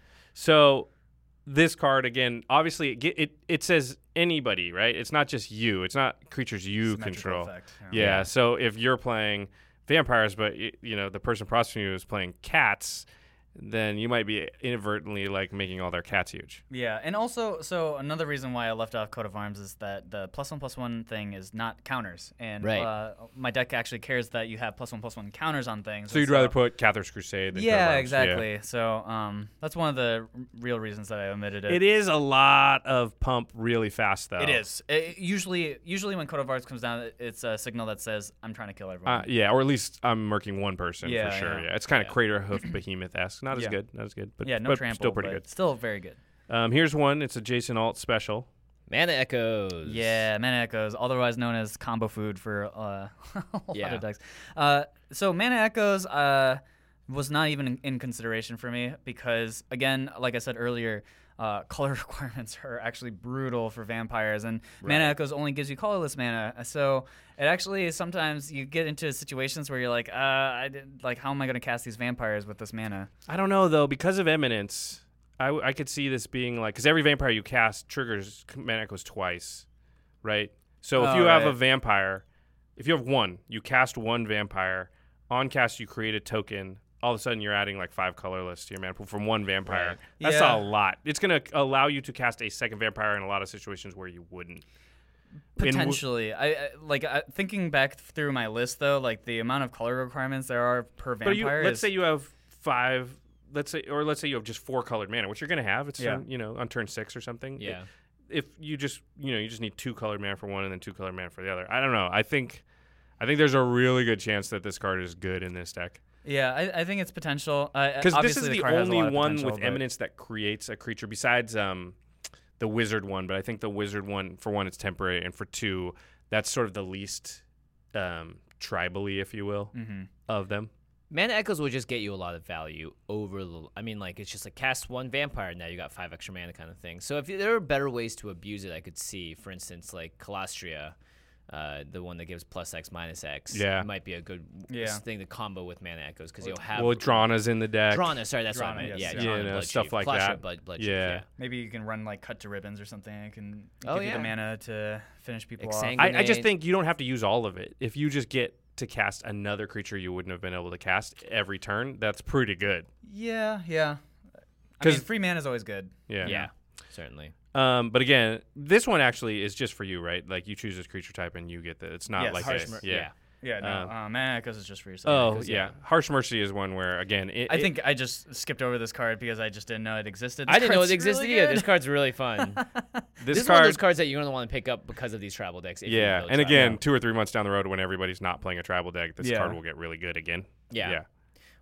So this card, again, obviously, it, ge- it it says anybody, right? It's not just you. It's not creatures you Symmetrical control. effect, Yeah. Yeah. So if you're playing vampires, but y- you know the person across from you is playing cats, then you might be inadvertently like making all their cats huge. Yeah, and also, so another reason why I left off Coat of Arms is that the plus one plus one thing is not counters, and Right. uh, my deck actually cares that you have plus one plus one counters on things. So and you'd rather put Cathar's Crusade than Coat of yeah, Arms. exactly. So um, that's one of the r- real reasons that I omitted it. It is a lot of pump really fast, though. It is. It, usually, usually when Coat of Arms comes down, it's a signal that says, "I'm trying to kill everyone." Uh, yeah, or at least I'm murking one person Yeah, for sure. yeah. Yeah, it's kind of Yeah. Crater Hoof Behemoth-esque. Not as Yeah. good, not as good, but, yeah, no but trample, still pretty but good. Still very good. Um, here's one. It's a Jason Alt special. Mana Echoes. Yeah, Mana Echoes, otherwise known as combo food for uh, a lot Yeah. of decks. Uh, so Mana Echoes uh, was not even in, in consideration for me because, again, like I said earlier, uh, color requirements are actually brutal for vampires, and Mana Right. Echoes only gives you colorless mana. So it actually sometimes you get into situations where you're like, uh, I did, like, how am I going to cast these vampires with this mana? I don't know though, because of Eminence, I, w- I could see this being like because every vampire you cast triggers Mana Echoes twice, right? So if Oh, you have a right. vampire, if you have one, you cast one vampire. On cast, you create a token. All of a sudden, you're adding like five colorless to your mana pool from one vampire. Right. That's Yeah. a lot. It's gonna allow you to cast a second vampire in a lot of situations where you wouldn't. In w- Potentially, I, I like I, thinking back through my list though, like the amount of color requirements there are per But you, vampire. let's is, say you have five. Let's say, or let's say you have just four colored mana, which you're gonna have. It's Yeah. turn, you know on turn six or something. Yeah. If you just you know you just need two colored mana for one and then two colored mana for the other. I don't know. I think, I think there's a really good chance that this card is good in this deck yeah, I, I think it's potential. Because because this is the card has a only lot of one potential, with but- Eminence that creates a creature besides um the wizard one. But I think the wizard one, for one, it's temporary, and for two, that's sort of the least um tribally, if you will, Mhm. of them. Mana Echoes will just get you a lot of value over the. I mean, like, it's just like cast one vampire, now you got five extra mana kind of thing. So if there are better ways to abuse it, I could see, for instance, like Calastria, uh, the one that gives plus X minus X. Yeah. might be a good Yeah. s- thing to combo with Mana Echoes because you'll have. Well, Drana's in the deck. Drana, sorry, that's what I Drana, meant. yes, Yeah, yeah. Drana, You know, Blood stuff Chief. like Calastria, that. Blood, Blood Chief, Yeah. yeah. Maybe you can run like cut to ribbons or something. I can Oh, give you yeah. the mana to finish people Exsanguinate. off. I, I just think you don't have to use all of it. If you just get to cast another creature you wouldn't have been able to cast every turn, that's pretty good. Yeah, yeah. I 'Cause- mean, free mana is always good. Yeah. Yeah, certainly. Um, but again, this one actually is just for you, right? Like you choose this creature type and you get the. It's not Yes, like harsh a, mer- yeah. yeah. Yeah, no, Um, uh, mana echoes is just for yourself. Oh 'cause, yeah. Harsh Mercy is one where again, it, I it- think I just skipped over this card because I just didn't know it existed. I This didn't know it card's existed really either. good. This card's really fun. this, this is card. one of those cards that you're going to want to pick up because of these tribal decks. if you Yeah, build and tribal. again, two or three months down the road when everybody's not playing a tribal deck, this Yeah. card will get really good again. Yeah. Yeah.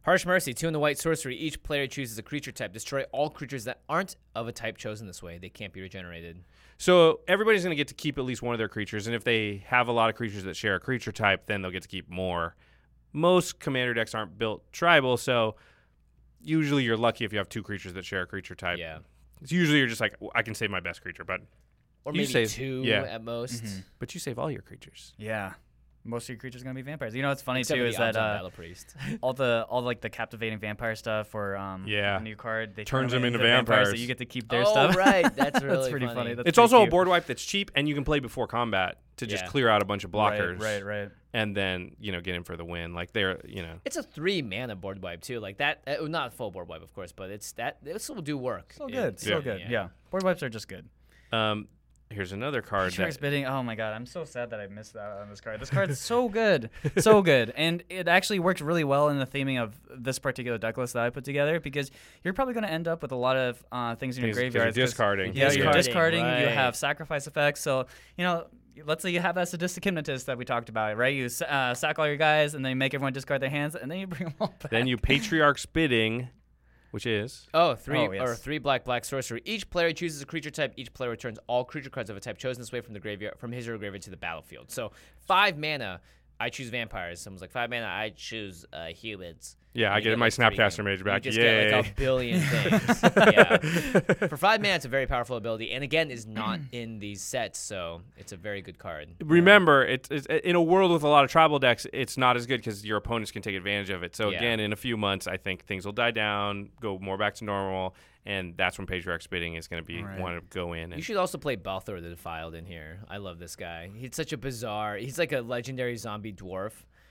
Harsh Mercy, two in the white sorcery. Each player chooses a creature type. Destroy all creatures that aren't of a type chosen this way. They can't be regenerated. So everybody's going to get to keep at least one of their creatures, and if they have a lot of creatures that share a creature type, then they'll get to keep more. Most commander decks aren't built tribal, so usually you're lucky if you have two creatures that share a creature type. Yeah. It's usually you're just like, I can save my best creature, but Or You maybe save- two yeah. at most. Mhm. but you save all your creatures. Yeah. Most of your creatures are gonna be vampires. You know what's funny Except too for is the that Obzon uh, Battle Priest. all the all like the captivating vampire stuff or um Yeah. a new card they Turns turn them into vampires, so vampires. you get to keep their oh, stuff. right. That's really That's pretty funny. funny. That's It's pretty also cute. a board wipe that's cheap, and you can play before combat to just Yeah. clear out a bunch of blockers. Right, right, right. And then, you know, get in for the win. Like, they're, you know. It's a three mana board wipe too, like that. Uh, not full board wipe, of course, but it's that. This will do work. So It- good, so Yeah. good. Yeah. board wipes are just good. Um, here's another card. Patriarch's That, bidding. Oh my god, I'm so sad that I missed out on this card. This card's so good, so good, and it actually works really well in the theming of this particular deck list that I put together because you're probably going to end up with a lot of uh, things in Things- your 'cause graveyard. you're discarding. Yeah, you're Discarding, discarding. You right. have sacrifice effects. So you know, let's say you have that sadistic hypnotist that we talked about, right? You uh, sack all your guys, and then you make everyone discard their hands, and then you bring them all back. then you Patriarch's Bidding, which is. Oh, three Oh, yes. or three black black sorcery. Each player chooses a creature type. Each player returns all creature cards of a type chosen this way from the graveyard, from his or her graveyard to the battlefield. So five mana, I choose vampires. Someone's like five mana, I choose uh, humans. Yeah, I You get my like three Snapcaster of them. Mage back. You just Yay. get like a billion things. Yeah. For five mana, it's a very powerful ability, and again, is not in these sets, so it's a very good card. Remember, it's, it's in a world with a lot of tribal decks, it's not as good because your opponents can take advantage of it. So Yeah. again, in a few months, I think things will die down, go more back to normal, and that's when Patriarch's Bidding is going to be Right. want to go in. You And should also play Balthor the Defiled in here. I love this guy. He's such a bizarre. He's like a legendary zombie dwarf,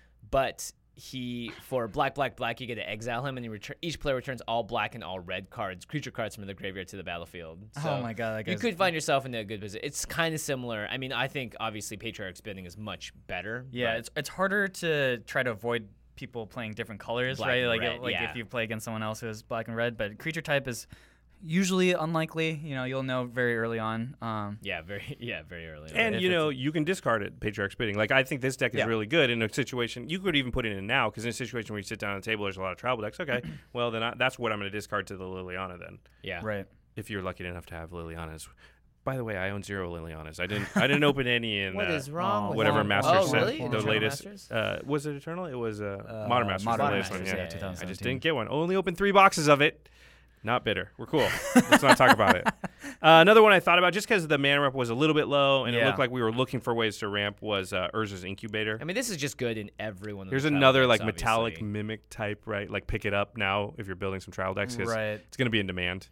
but he for black, black, black, you get to exile him, and you return. Each player returns all black and all red cards, creature cards from the graveyard to the battlefield. So oh my god, that you guy's- could find yourself in a good position. It's kind of similar. I mean, I think obviously Patriarch's Bidding is much better. Yeah, but it's it's harder to try to avoid people playing different colors, Black right? and Like red, like yeah. if you play against someone else who is black and red, but creature type is usually unlikely. You know, you'll know very early on. Um, yeah, very yeah, very early. on. And if you it's- know you can discard it, Patriarch's Bidding. Like I think this deck is Yeah. really good in a situation. You could even put it in now because in a situation where you sit down at the table, there's a lot of tribal decks. Okay, well then I, that's what I'm going to discard to the Liliana then. yeah, right. If you're lucky enough to have Lilianas. By the way, I own zero Lilianas. I didn't. I didn't open any in What uh, is wrong? oh, with whatever that? Masters Oh, set. really? The Eternal latest. Masters? Uh, was it Eternal? It was uh, Uh, Modern Masters. Modern the latest Masters, one. yeah, Yeah. yeah, yeah. I just didn't get one. Only opened three boxes of it. Not bitter. We're cool. Let's not talk about it. Uh, another one I thought about, just because the mana ramp was a little bit low and it Yeah. looked like we were looking for ways to ramp, was uh, Urza's Incubator. I mean, this is just good in every one of the There's tribal another decks, like metallic obviously. mimic type, right? Like pick it up now if you're building some trial decks. 'Cause Right. It's going to be in demand.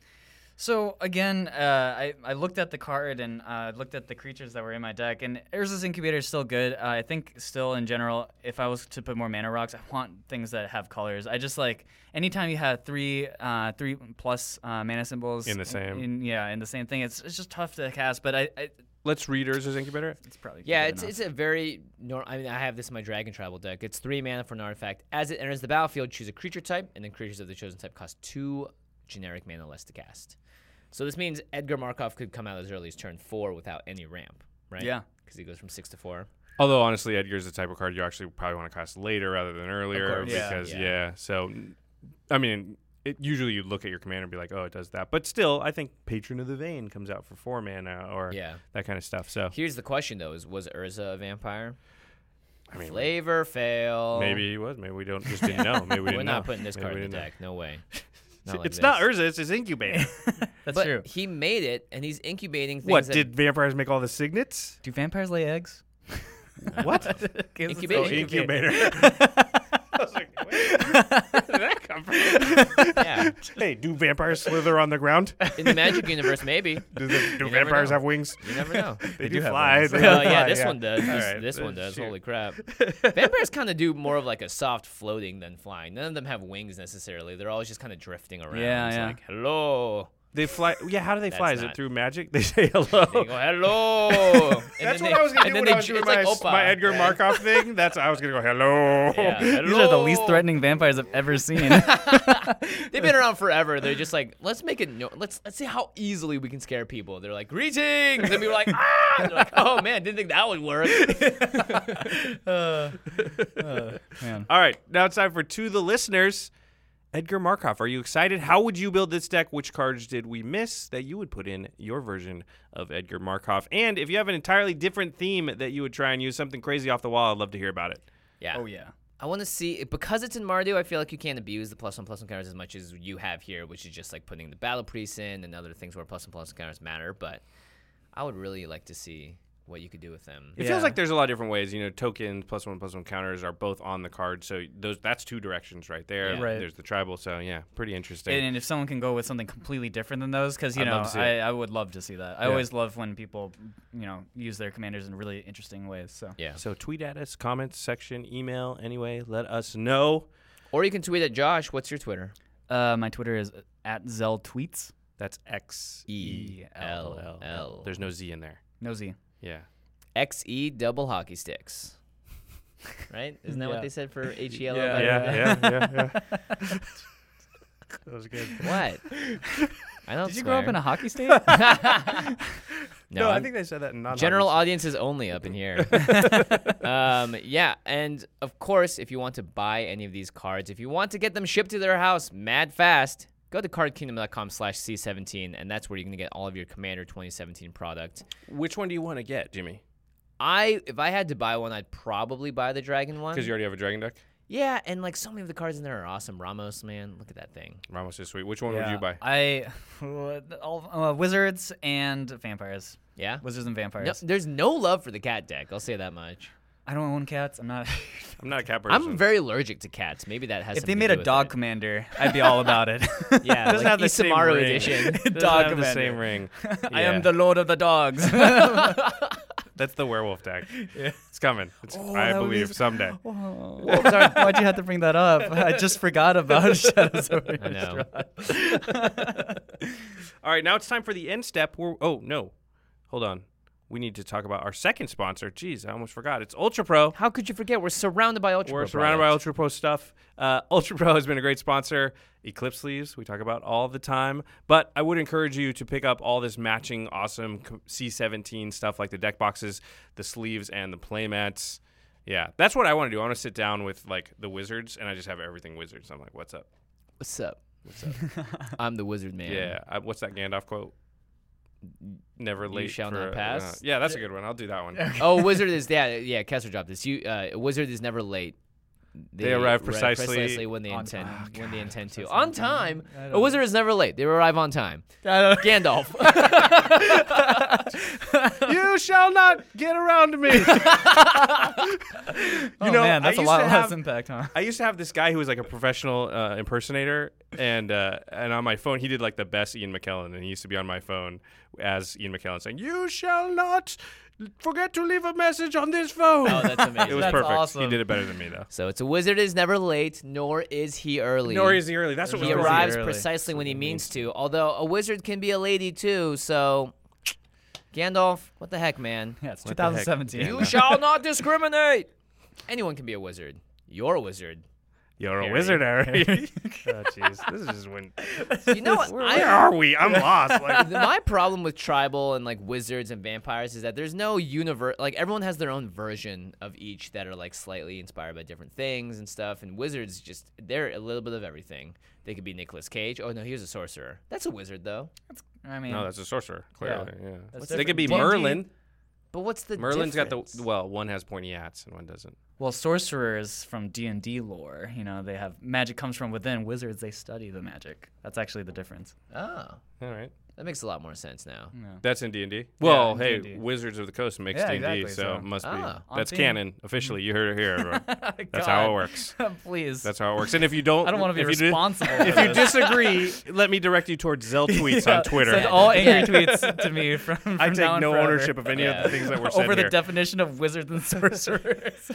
So again, uh, I I looked at the card and uh, looked at the creatures that were in my deck, and Urza's Incubator is still good. Uh, I think still in general, if I was to put more mana rocks, I want things that have colors. I just like anytime you have three uh, three plus uh, mana symbols In the same. in, yeah, in the same thing. It's it's just tough to cast, but I, I Let's read Urza's Incubator. it's probably Yeah, good it's enough. it's a very. Nor- I mean, I have this in my Dragon Tribal deck. It's three mana for an artifact. As it enters the battlefield, choose a creature type, and then creatures of the chosen type cost two generic mana less to cast. So this means Edgar Markov could come out as early as turn four without any ramp, right? Yeah. Because he goes from six to four. Although honestly, Edgar's the type of card you actually probably want to cast later rather than earlier course. Yeah. because yeah. Yeah. So, I mean, it, usually you look at your commander and be like, oh, it does that. But still, I think Patron of the Vein comes out for four mana or Yeah. that kind of stuff. So Here's the question though: Is was Urza a vampire? I mean, Flavor fail. maybe he was. Maybe we don't just didn't know. Maybe we We're didn't not know. putting this Maybe card we in the didn't know. deck. No way. Not like It's not this. Urza. It's his incubator. That's but true. he made it, and he's incubating things. What that, did vampires make all the signets? Do vampires lay eggs? What? Incubate- Oh, Incubator. incubator. I was like, wait, where did that come from? Yeah. Hey, do vampires slither on the ground? In the Magic universe, maybe. Do, the, do You never vampires know. have wings? You never know. They, do do have fly. wings. They Oh do yeah, fly, this one does. All This, right, this uh, one does. shoot. Holy crap! Vampires kind of do more of like a soft floating than flying. None of them have wings necessarily. They're always just kind of drifting around. Yeah, It's yeah. Like hello. They fly. Yeah, how do they fly? That's Is it not- through magic? They say hello. They go hello. And That's then what they- I was gonna and do then when they I was ju- doing it's my, like Opa, my Edgar right? Markov thing. That's I was gonna go hello. Yeah, These are the least hello. threatening vampires I've ever seen. They've been around forever. They're just like, let's make it. No, let's let's see how easily we can scare people. They're like, greetings, and people are like, ah. And they're like, oh man, didn't think that would work. uh, uh, man. All right, now it's time for To the Listeners. Edgar Markov, are you excited? How would you build this deck? Which cards did we miss that you would put in your version of Edgar Markov? And if you have an entirely different theme that you would try and use, something crazy off the wall, I'd love to hear about it. Yeah. Oh, yeah. I want to see, because it's in Mardu, I feel like you can't abuse the plus one plus one counters as much as you have here, which is just like putting the battle priest in and other things where plus one plus one counters matter. But I would really like to see what you could do with them. It Yeah. feels like there's a lot of different ways. You know, tokens, plus one, plus one counters are both on the card. So those that's two directions right there. Yeah. Right. There's the tribal. So, yeah, pretty interesting. And, and if someone can go with something completely different than those, because, you I'd know, love to see I, it. I would love to see that. I Yeah. always love when people, you know, use their commanders in really interesting ways. So Yeah. So tweet at us, comments section, email, anyway, let us know. Or you can tweet at Josh. What's your Twitter? uh, my Twitter is at Zeltweets. That's X E L L. There's no Z in there. No Z. Yeah. X E double hockey sticks. Right? Isn't that Yeah. what they said for H E L L? Yeah. back in the day? yeah, yeah, yeah. That was good. What? I don't Did you grow up in a swear. hockey state? No, I I'm- think they said that in non General audiences only up in here. um, yeah, and of course, if you want to buy any of these cards, if you want to get them shipped to their house mad fast, go to card kingdom dot com slash C seventeen, and that's where you're going to get all of your Commander twenty seventeen product. Which one do you want to get, Jimmy? I, if I had to buy one, I'd probably buy the Dragon one. Because you already have a dragon deck? Yeah, and like so many of the cards in there are awesome. Ramos, man, look at that thing. Ramos is sweet. Which one would you buy? I all uh, wizards and vampires. Yeah? Wizards and No, vampires. there's no love for the cat deck, I'll say that much. I don't own cats. I'm not. I'm not a cat person. I'm very allergic to cats. Maybe that has If they something made to a do with dog it. commander, I'd be all about it. Yeah, Doesn't like have the same Isamaru ring. edition. Doesn't Dog have the commander. same ring. I Yeah. am the lord of the dogs. That's the werewolf deck. Yeah. It's coming. It's, Oh, I that would be believe s- someday. Wolves aren't- Why'd you have to bring that up? I just forgot about Shadows over I know. All right, now it's time for the end step. We're, oh, no. Hold on. We need to talk about our second sponsor. Jeez, I almost forgot. It's Ultra Pro. How could you forget? We're surrounded by Ultra We're Pro surrounded by products. Ultra Pro stuff. Uh, Ultra Pro has been a great sponsor. Eclipse sleeves, we talk about all the time. But I would encourage you to pick up all this matching awesome C seventeen stuff like the deck boxes, the sleeves, and the playmats. Yeah, that's what I want to do. I want to sit down with like the Wizards, and I just have everything Wizards. I'm like, what's up? What's up? What's up? I'm the wizard man. Yeah. I, what's that Gandalf quote? Never late. shall for not a- pass? uh, yeah, that's a good one. I'll do that one. Oh, wizard is yeah, yeah. Kessler dropped this. You, uh, a wizard is never late. They arrive arri- precisely when they on intend time. when they intend to. That's On on time. time. I A don't wizard is never late. They arrive on time. I don't- Gandalf. You shall not get around to me. oh You know, man, I that's a used lot to less have- impact, huh? I used to have this guy who was like a professional uh, impersonator, and uh, and on my phone he did like the best Ian McKellen, and he used to be on my phone as Ian McKellen saying, "You shall not forget to leave a message on this phone." Oh, that's amazing. It was That's perfect. He awesome. did it better than me though. So it's a wizard is never late, nor is he early. Nor is he early. That's what He was Nor crazy. is arrives early. precisely when he means to. Although a wizard can be a lady too. So, Gandalf, what the heck, man? Yeah, it's What the heck? twenty seventeen. You shall not discriminate. Anyone can be a wizard. You're a wizard. You're a Harry. wizard, Harry. Oh, jeez. This is just when. You know what? Where, I- where are we? I'm lost. Like, The- my problem with tribal and like wizards and vampires is that there's no universe. Like everyone has their own version of each that are like slightly inspired by different things and stuff. And wizards just they're a little bit of everything. They could be Nicolas Cage. Oh no, he was a sorcerer. That's a wizard though. I mean, no, that's a sorcerer. Clearly, yeah. That's They could be different. D and D Merlin. But what's the Merlin's got difference? the well. One has pointy hats and one doesn't. well, sorcerers from D and D lore, you know, they have magic comes from within. Wizards, they study the magic. That's actually the difference. Oh, All right. that makes a lot more sense now. Yeah. That's in D and D. Well, in hey, D and D. Wizards of the Coast makes Yeah, D and D, exactly, so so- it must Ah. be. On That's theme. canon officially. You heard it here, everyone. That's how it God. works. Please. That's how it works. And if you don't, I don't want to be if you di- responsible. if for you this. disagree, let me direct you towards Zell tweets Yeah, on Twitter. Send all angry tweets to me from, from I now take on no forever. ownership of any Yeah. of the things that were said over the here. definition of wizards and sorcerers.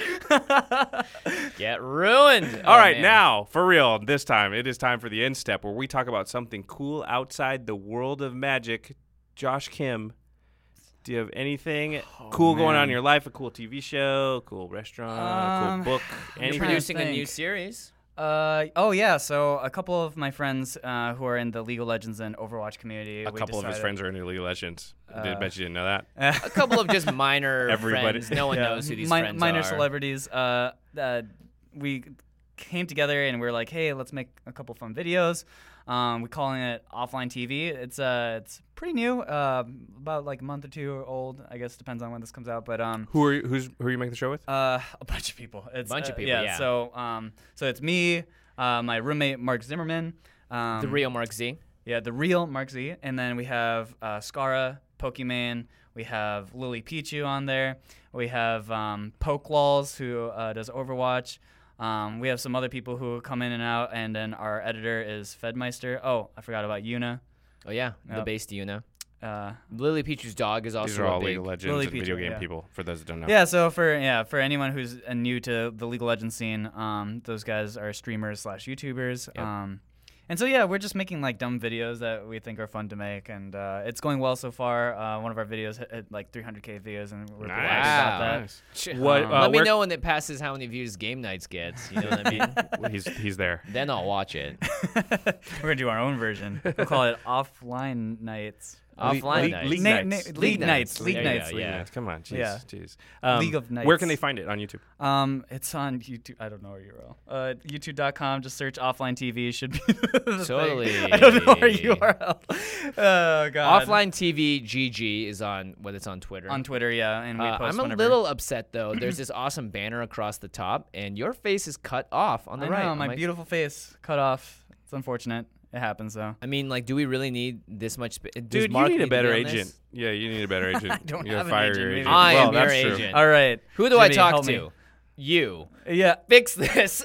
Get ruined. All Oh, right, man. now for real. This time, it is time for the end step where we talk about something cool outside the world of magic. Josh Kim, do you have anything cool going on in man. your life? A cool T V show, a cool restaurant, a Um, cool book, You're anything? trying to producing a new think. series. Uh, oh yeah, so a couple of my friends uh, who are in the League of Legends and Overwatch community. A we couple of his decided- friends are in League of Legends. I Uh, bet you didn't know that. A couple of just minor Everybody- friends. No one Yeah, knows who these mi- friends minor are. celebrities. Uh, uh, we came together and we were like, hey, let's make a couple fun videos. Um, we're calling it Offline T V. It's uh, it's pretty new, uh, about like a month or two old. I guess depends on when this comes out. But um, Who are you, who's who are you making the show with? uh, a bunch of people. It's Bunch of uh, people, Yeah. yeah. So um, so it's me, uh, my roommate Mark Zimmerman. Um, The real Mark Z. Yeah, the real Mark Z. And then we have uh, Skara, Pokemon. We have Lily Pichu on there. We have um, Pokelawls, who uh, does Overwatch. Um, we have some other people who come in and out. And then our editor is Fedmeister. Oh, I forgot about Yuna. Oh yeah, the Yep. base Yuna. Uh, Lily Pichu's dog is also These are a all big. League of Legends Lily and video Pichu, game yeah. people. For those that don't know. yeah, so for yeah for anyone who's uh, new to the League of Legends scene, um, those guys are streamers slash YouTubers. Yep. Um, and so yeah, we're just making like dumb videos that we think are fun to make, and uh, it's going well so far. Uh, one of our videos hit, hit like three hundred K views, and we're pretty happy Wow. about that. Nice. Ch- What, um, uh, Let me where- know when it passes how many views Game Nights gets. You know what I mean? Well, he's he's there. Then I'll watch it. We're gonna do our own version. We'll call it Offline Nights. Offline League- nights. League Na- Nights. na- League League Nights. Nights. League There you Nights. go, yeah. Come on, jeez, Yeah. jeez. Um, League of Where can Nights. they find it on YouTube? Um, it's on YouTube. I don't know our U R L. Uh, YouTube dot com. Just search Offline T V. Should be the thing. Totally. I don't know our U R L. Oh god. Offline T V G G is on when it's on Twitter. On Twitter, yeah, and we Uh, post I'm a whenever. little upset though. There's this awesome banner across the top, and your face is cut off on the I right. know, I'm my like, beautiful face cut off. It's unfortunate. It happens though. I mean, like, do we really need this much? Sp- does Dude, you Mark need a to better be on this? agent. Yeah, you need a better agent. I don't you gotta have an fire agent, your maybe. agent. I well, am your that's true. agent. All right. Who do I Jimmy, talk help to? me. You. Yeah. Fix this.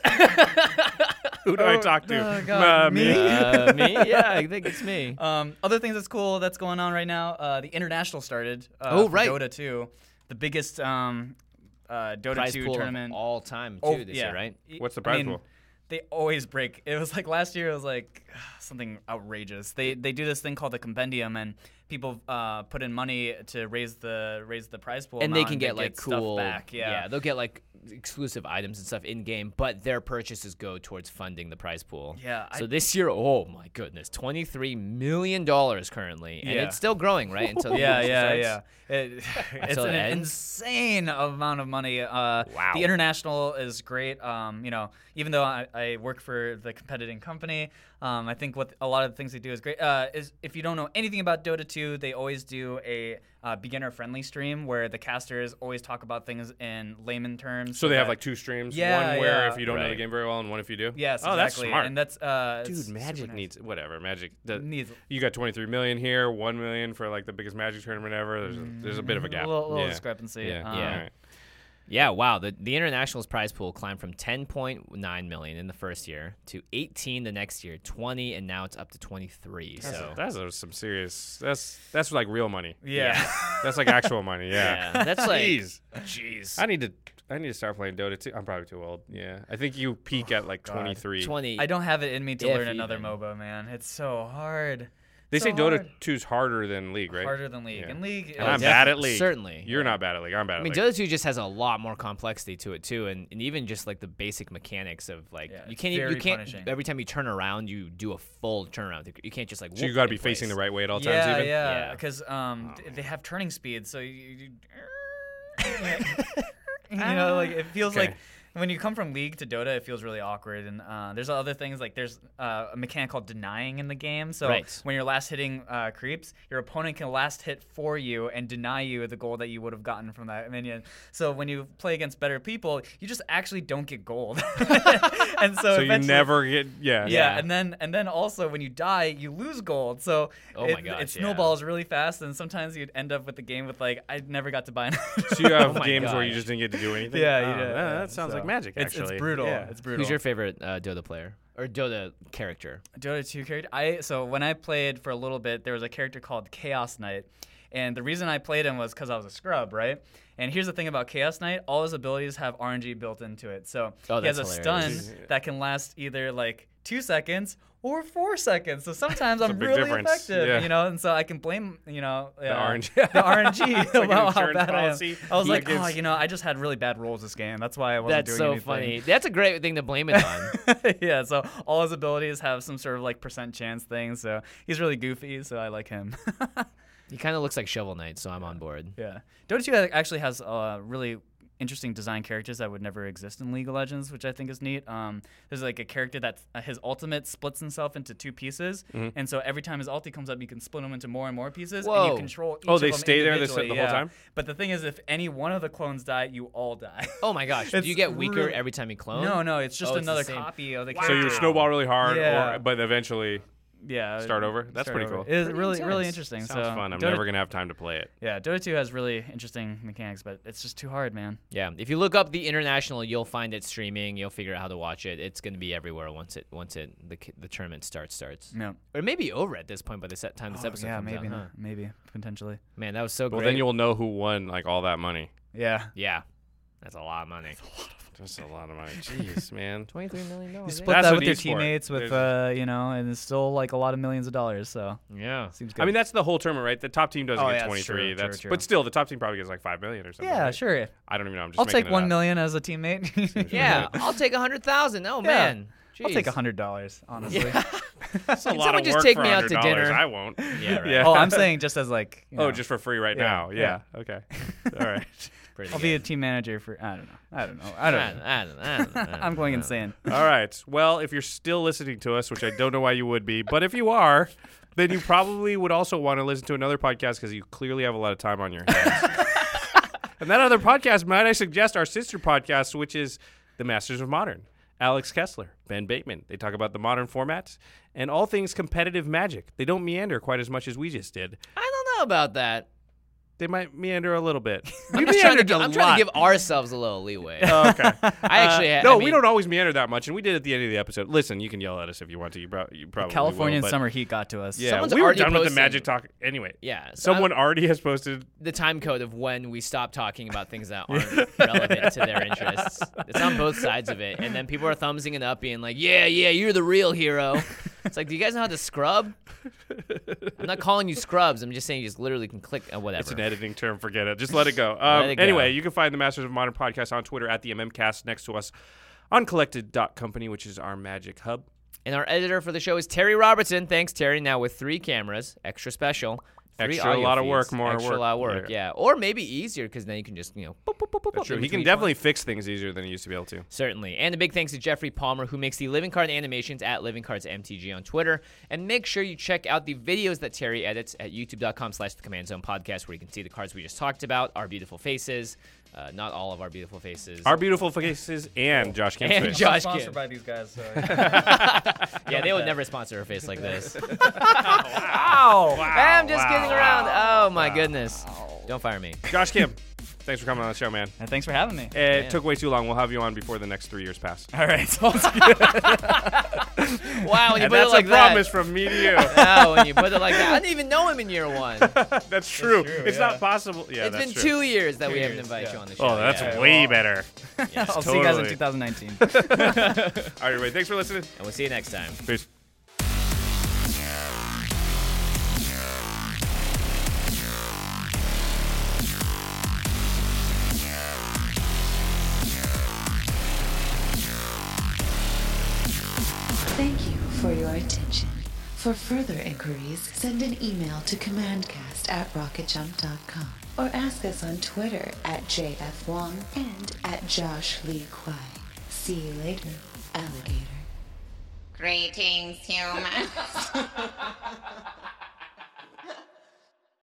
Who do I Oh, talk to? oh, God, Uh, me? uh, me? Yeah, I think it's me. Um, other things that's cool that's going on right now. Uh, the International started. Uh, Oh, for right. Dota two, the biggest um, uh, Dota Prize two pool tournament. of all time too Oh, this yeah. year, right? What's the I prize mean, pool? They always break. It was like last year. It was like something outrageous. They they do this thing called the compendium, and people uh, put in money to raise the raise the prize pool, And they amount, can get like stuff cool, back. Yeah. they'll get like exclusive items and stuff in game, but their purchases go towards funding the prize pool. Yeah, So I- this year, oh my goodness, twenty-three million dollars currently, and Yeah. it's still growing, right? Until the Yeah, season yeah, starts? yeah. It, it's Until an it ends? insane amount of money. Uh, Wow. The international is great. Um, you know, even though I, I work for the competing company, um, I think what a lot of the things they do is great. Uh, is if you don't know anything about Dota two, they always do a uh, beginner-friendly stream where the casters always talk about things in layman terms. So they have that- like two streams. Yeah, one where yeah. if you don't know the Right. game very well, and one if you do. Yes, Oh, that's exactly. smart. And that's uh, Dude, it's Magic super nice. needs whatever. Magic does, Needs- You got twenty-three million here, one million for like the biggest Magic tournament ever. There's a, there's a bit of a gap. A little, little yeah. discrepancy. Yeah. Um, Yeah. All right. Yeah, wow. The the internationals prize pool climbed from ten point nine million in the first year to eighteen the next year, twenty, and now it's up to twenty-three. That's, so that's a- some serious. That's that's like real money. Yeah. That's like actual money. Yeah. yeah, that's like Jeez. jeez. I need to. I need to start playing Dota too. I'm probably too old. Yeah. I think you peak at like God. twenty-three. twenty. I don't have it in me to If learn another even. MOBA, man. It's so hard. They So say Dota hard. two is harder than League, right? Harder than League. Yeah. And League, And Oh, I'm is- bad defi- at League. Certainly. You're not bad at League. I'm bad I at mean, League. Dota two just has a lot more complexity to it too, and, and even just like the basic mechanics of like Yeah, you it's can't even, you very can't punishing. every time you turn around you do a full turnaround. You can't just like So you whoop got to be in facing the place. right way at all times. yeah, even. yeah, Yeah. because um, Oh, th- they have turning speed, so you, you, you know, like it feels Okay. like when you come from League to Dota, it feels really awkward. And uh, there's other things like there's uh, a mechanic called denying in the game. So Right. when you're last hitting uh, creeps, your opponent can last hit for you and deny you the gold that you would have gotten from that minion. So when you play against better people, you just actually don't get gold. and so, So you eventually- never get. Yeah. yeah, Yeah. and then and then also when you die, you lose gold. So Oh it, my gosh, it yeah. snowballs really fast, and sometimes you'd end up with the game with like I never got to buy. An So you have Oh my games where you gosh. just didn't get to do anything. yeah, Oh, you did, that- yeah, That sounds so like magic. It's, Actually, it's brutal. Yeah. It's brutal. Who's your favorite uh, Dota player or Dota character? Dota two character? I so when I played for a little bit, there was a character called Chaos Knight, and the reason I played him was because I was a scrub, right? And here's the thing about Chaos Knight: all his abilities have R N G built into it. So Oh, he has a that's stun hilarious. that can last either like two seconds or four seconds. So sometimes That's a I'm big really difference. effective, Yeah. you know, and so I can blame, you know, uh, R N G. the R N G It's like an about how insurance bad I am. policy. I was He like, gives- oh, you know, I just had really bad rolls this game. That's why I wasn't That's doing so anything. funny. That's a great thing to blame it on. Yeah, so all his abilities have some sort of like percent chance thing. So he's really goofy, so I like him. He kind of looks like Shovel Knight, so I'm on board. Yeah, Dota two actually has a really interesting design characters that would never exist in League of Legends, which I think is neat. Um, there's like a character that uh, his ultimate splits himself into two pieces, Mm-hmm. and so every time his ulti comes up, you can split them into more and more pieces, and Whoa. you control each Oh, of they them stay there this- individually, the whole yeah. time? But the thing is, if any one of the clones die, you all die. Oh my gosh. Do It's you get weaker really- every time you clone? No, no, it's just Oh, it's the another same. copy of the So character. you snowball really hard, Yeah. or, but eventually yeah, start over? That's start pretty over. cool. It's Pretty really, really intense. interesting. Sounds so fun. I'm Dota- never going to have time to play it. Yeah, Dota two has really interesting mechanics, but it's just too hard, man. Yeah. If you look up the international, you'll find it streaming. You'll figure out how to watch it. It's going to be everywhere once it once it the the tournament starts starts. Yeah. Or maybe over at this point by the set time this Oh, episode yeah, comes maybe, out. not. Huh? maybe, potentially. Man, that was so Well, great. then you'll know who won like all that money. Yeah. Yeah. That's a lot of money. That's a lot of money. Jeez, man. twenty-three million dollars. You split That's that an with your esport. teammates, with uh, you know, and it's still like a lot of millions of dollars. So Yeah. seems good. I mean, that's the whole tournament, right? The top team doesn't Oh, get yeah, that's twenty-three. true, that's true, true. but still, the top team probably gets like five million or something. yeah, right? sure. I don't even know. I'm just I'll making take it one up. million as a teammate. Yeah. I'll take a hundred thousand. Oh Yeah. man. I'll take Jeez. a hundred dollars, honestly. That's a Can lot someone of just work take for me out to one hundred dollars. dinner? I won't. Yeah, right. Yeah. Oh, I'm saying just as like. You Oh, know, just for free right Yeah, now. Yeah. yeah. Okay. All right. Pretty I'll good. be a team manager for. I don't know. I don't know. I don't I know. don't, I don't, I don't, I don't I'm going know. insane. All right. Well, if you're still listening to us, which I don't know why you would be, but if you are, then you probably would also want to listen to another podcast because you clearly have a lot of time on your hands. And that other podcast, might I suggest, our sister podcast, which is The Masters of Modern. Alex Kessler, Ben Bateman. They talk about the modern formats and all things competitive Magic. They don't meander quite as much as we just did. I don't know about that. They might meander a little bit. I'm, We just trying to, meandered gi- a I'm trying lot. to give ourselves a little leeway. Oh, okay. I actually Uh, ha- no, I we mean- don't always meander that much, and we did at the end of the episode. Listen, you can yell at us if you want to. You, pro- you probably Californian will, but summer heat got to us. Yeah, Someone's we were already done with the posting- Magic talk anyway. Yeah. so Someone I'm- already has posted. the time code of when we stop talking about things that aren't relevant to their interests. It's on both sides of it. And then people are thumbsing it up, being like, yeah, yeah, you're the real hero. It's like, do you guys know how to scrub? I'm not calling you scrubs. I'm just saying you just literally can click uh, whatever. It's an editing term. Forget it. Just let it go. Um, Let it go. Anyway, you can find the Masters of Modern podcast on Twitter at the MMcast, next to us on collected dot company, which is our Magic hub. And our editor for the show is Terry Robertson. Thanks, Terry. Now with three cameras, extra special. Three Extra, a audio lot of feeds, work, more extra work. a lot of work, Yeah. yeah. Or maybe easier because then you can just, you know, boop, boop, boop, boop, That's boop true. in He can between definitely fix things easier than he used to be able to. Certainly. And a big thanks to Jeffrey Palmer, who makes the Living Card animations at Living Cards M T G on Twitter. And make sure you check out the videos that Terry edits at youtube.com slash the Command Zone podcast, where you can see the cards we just talked about, our beautiful faces. Uh, not all of our beautiful faces. Our beautiful faces and Josh Kemp's And face. Josh Sponsored Kim. by these guys. So. Yeah, they would never sponsor a face like this. Wow. I'm just wow, kidding around. Oh, my goodness. Don't fire me. Josh Kim, thanks for coming on the show, man. And thanks for having me. It Yeah. took way too long. We'll have you on before the next three years pass. All right. Wow, when you And put that's it like a that. promise from me to you. No, when you put it like that. I didn't even know him in year one. That's true. true, It's yeah. not possible. Yeah, It's that's been true. two years that we haven't years, invited yeah. you on the show. Oh, that's yeah. way better. Yes. I'll see you guys in Totally. two thousand nineteen. All right, everybody. Thanks for listening. And we'll see you next time. Peace. Thank you for your attention. For further inquiries, send an email to commandcast at rocketjump dot com or ask us on Twitter at J F Wong and at Josh Lee Kwai. See you later, alligator. Greetings, humans.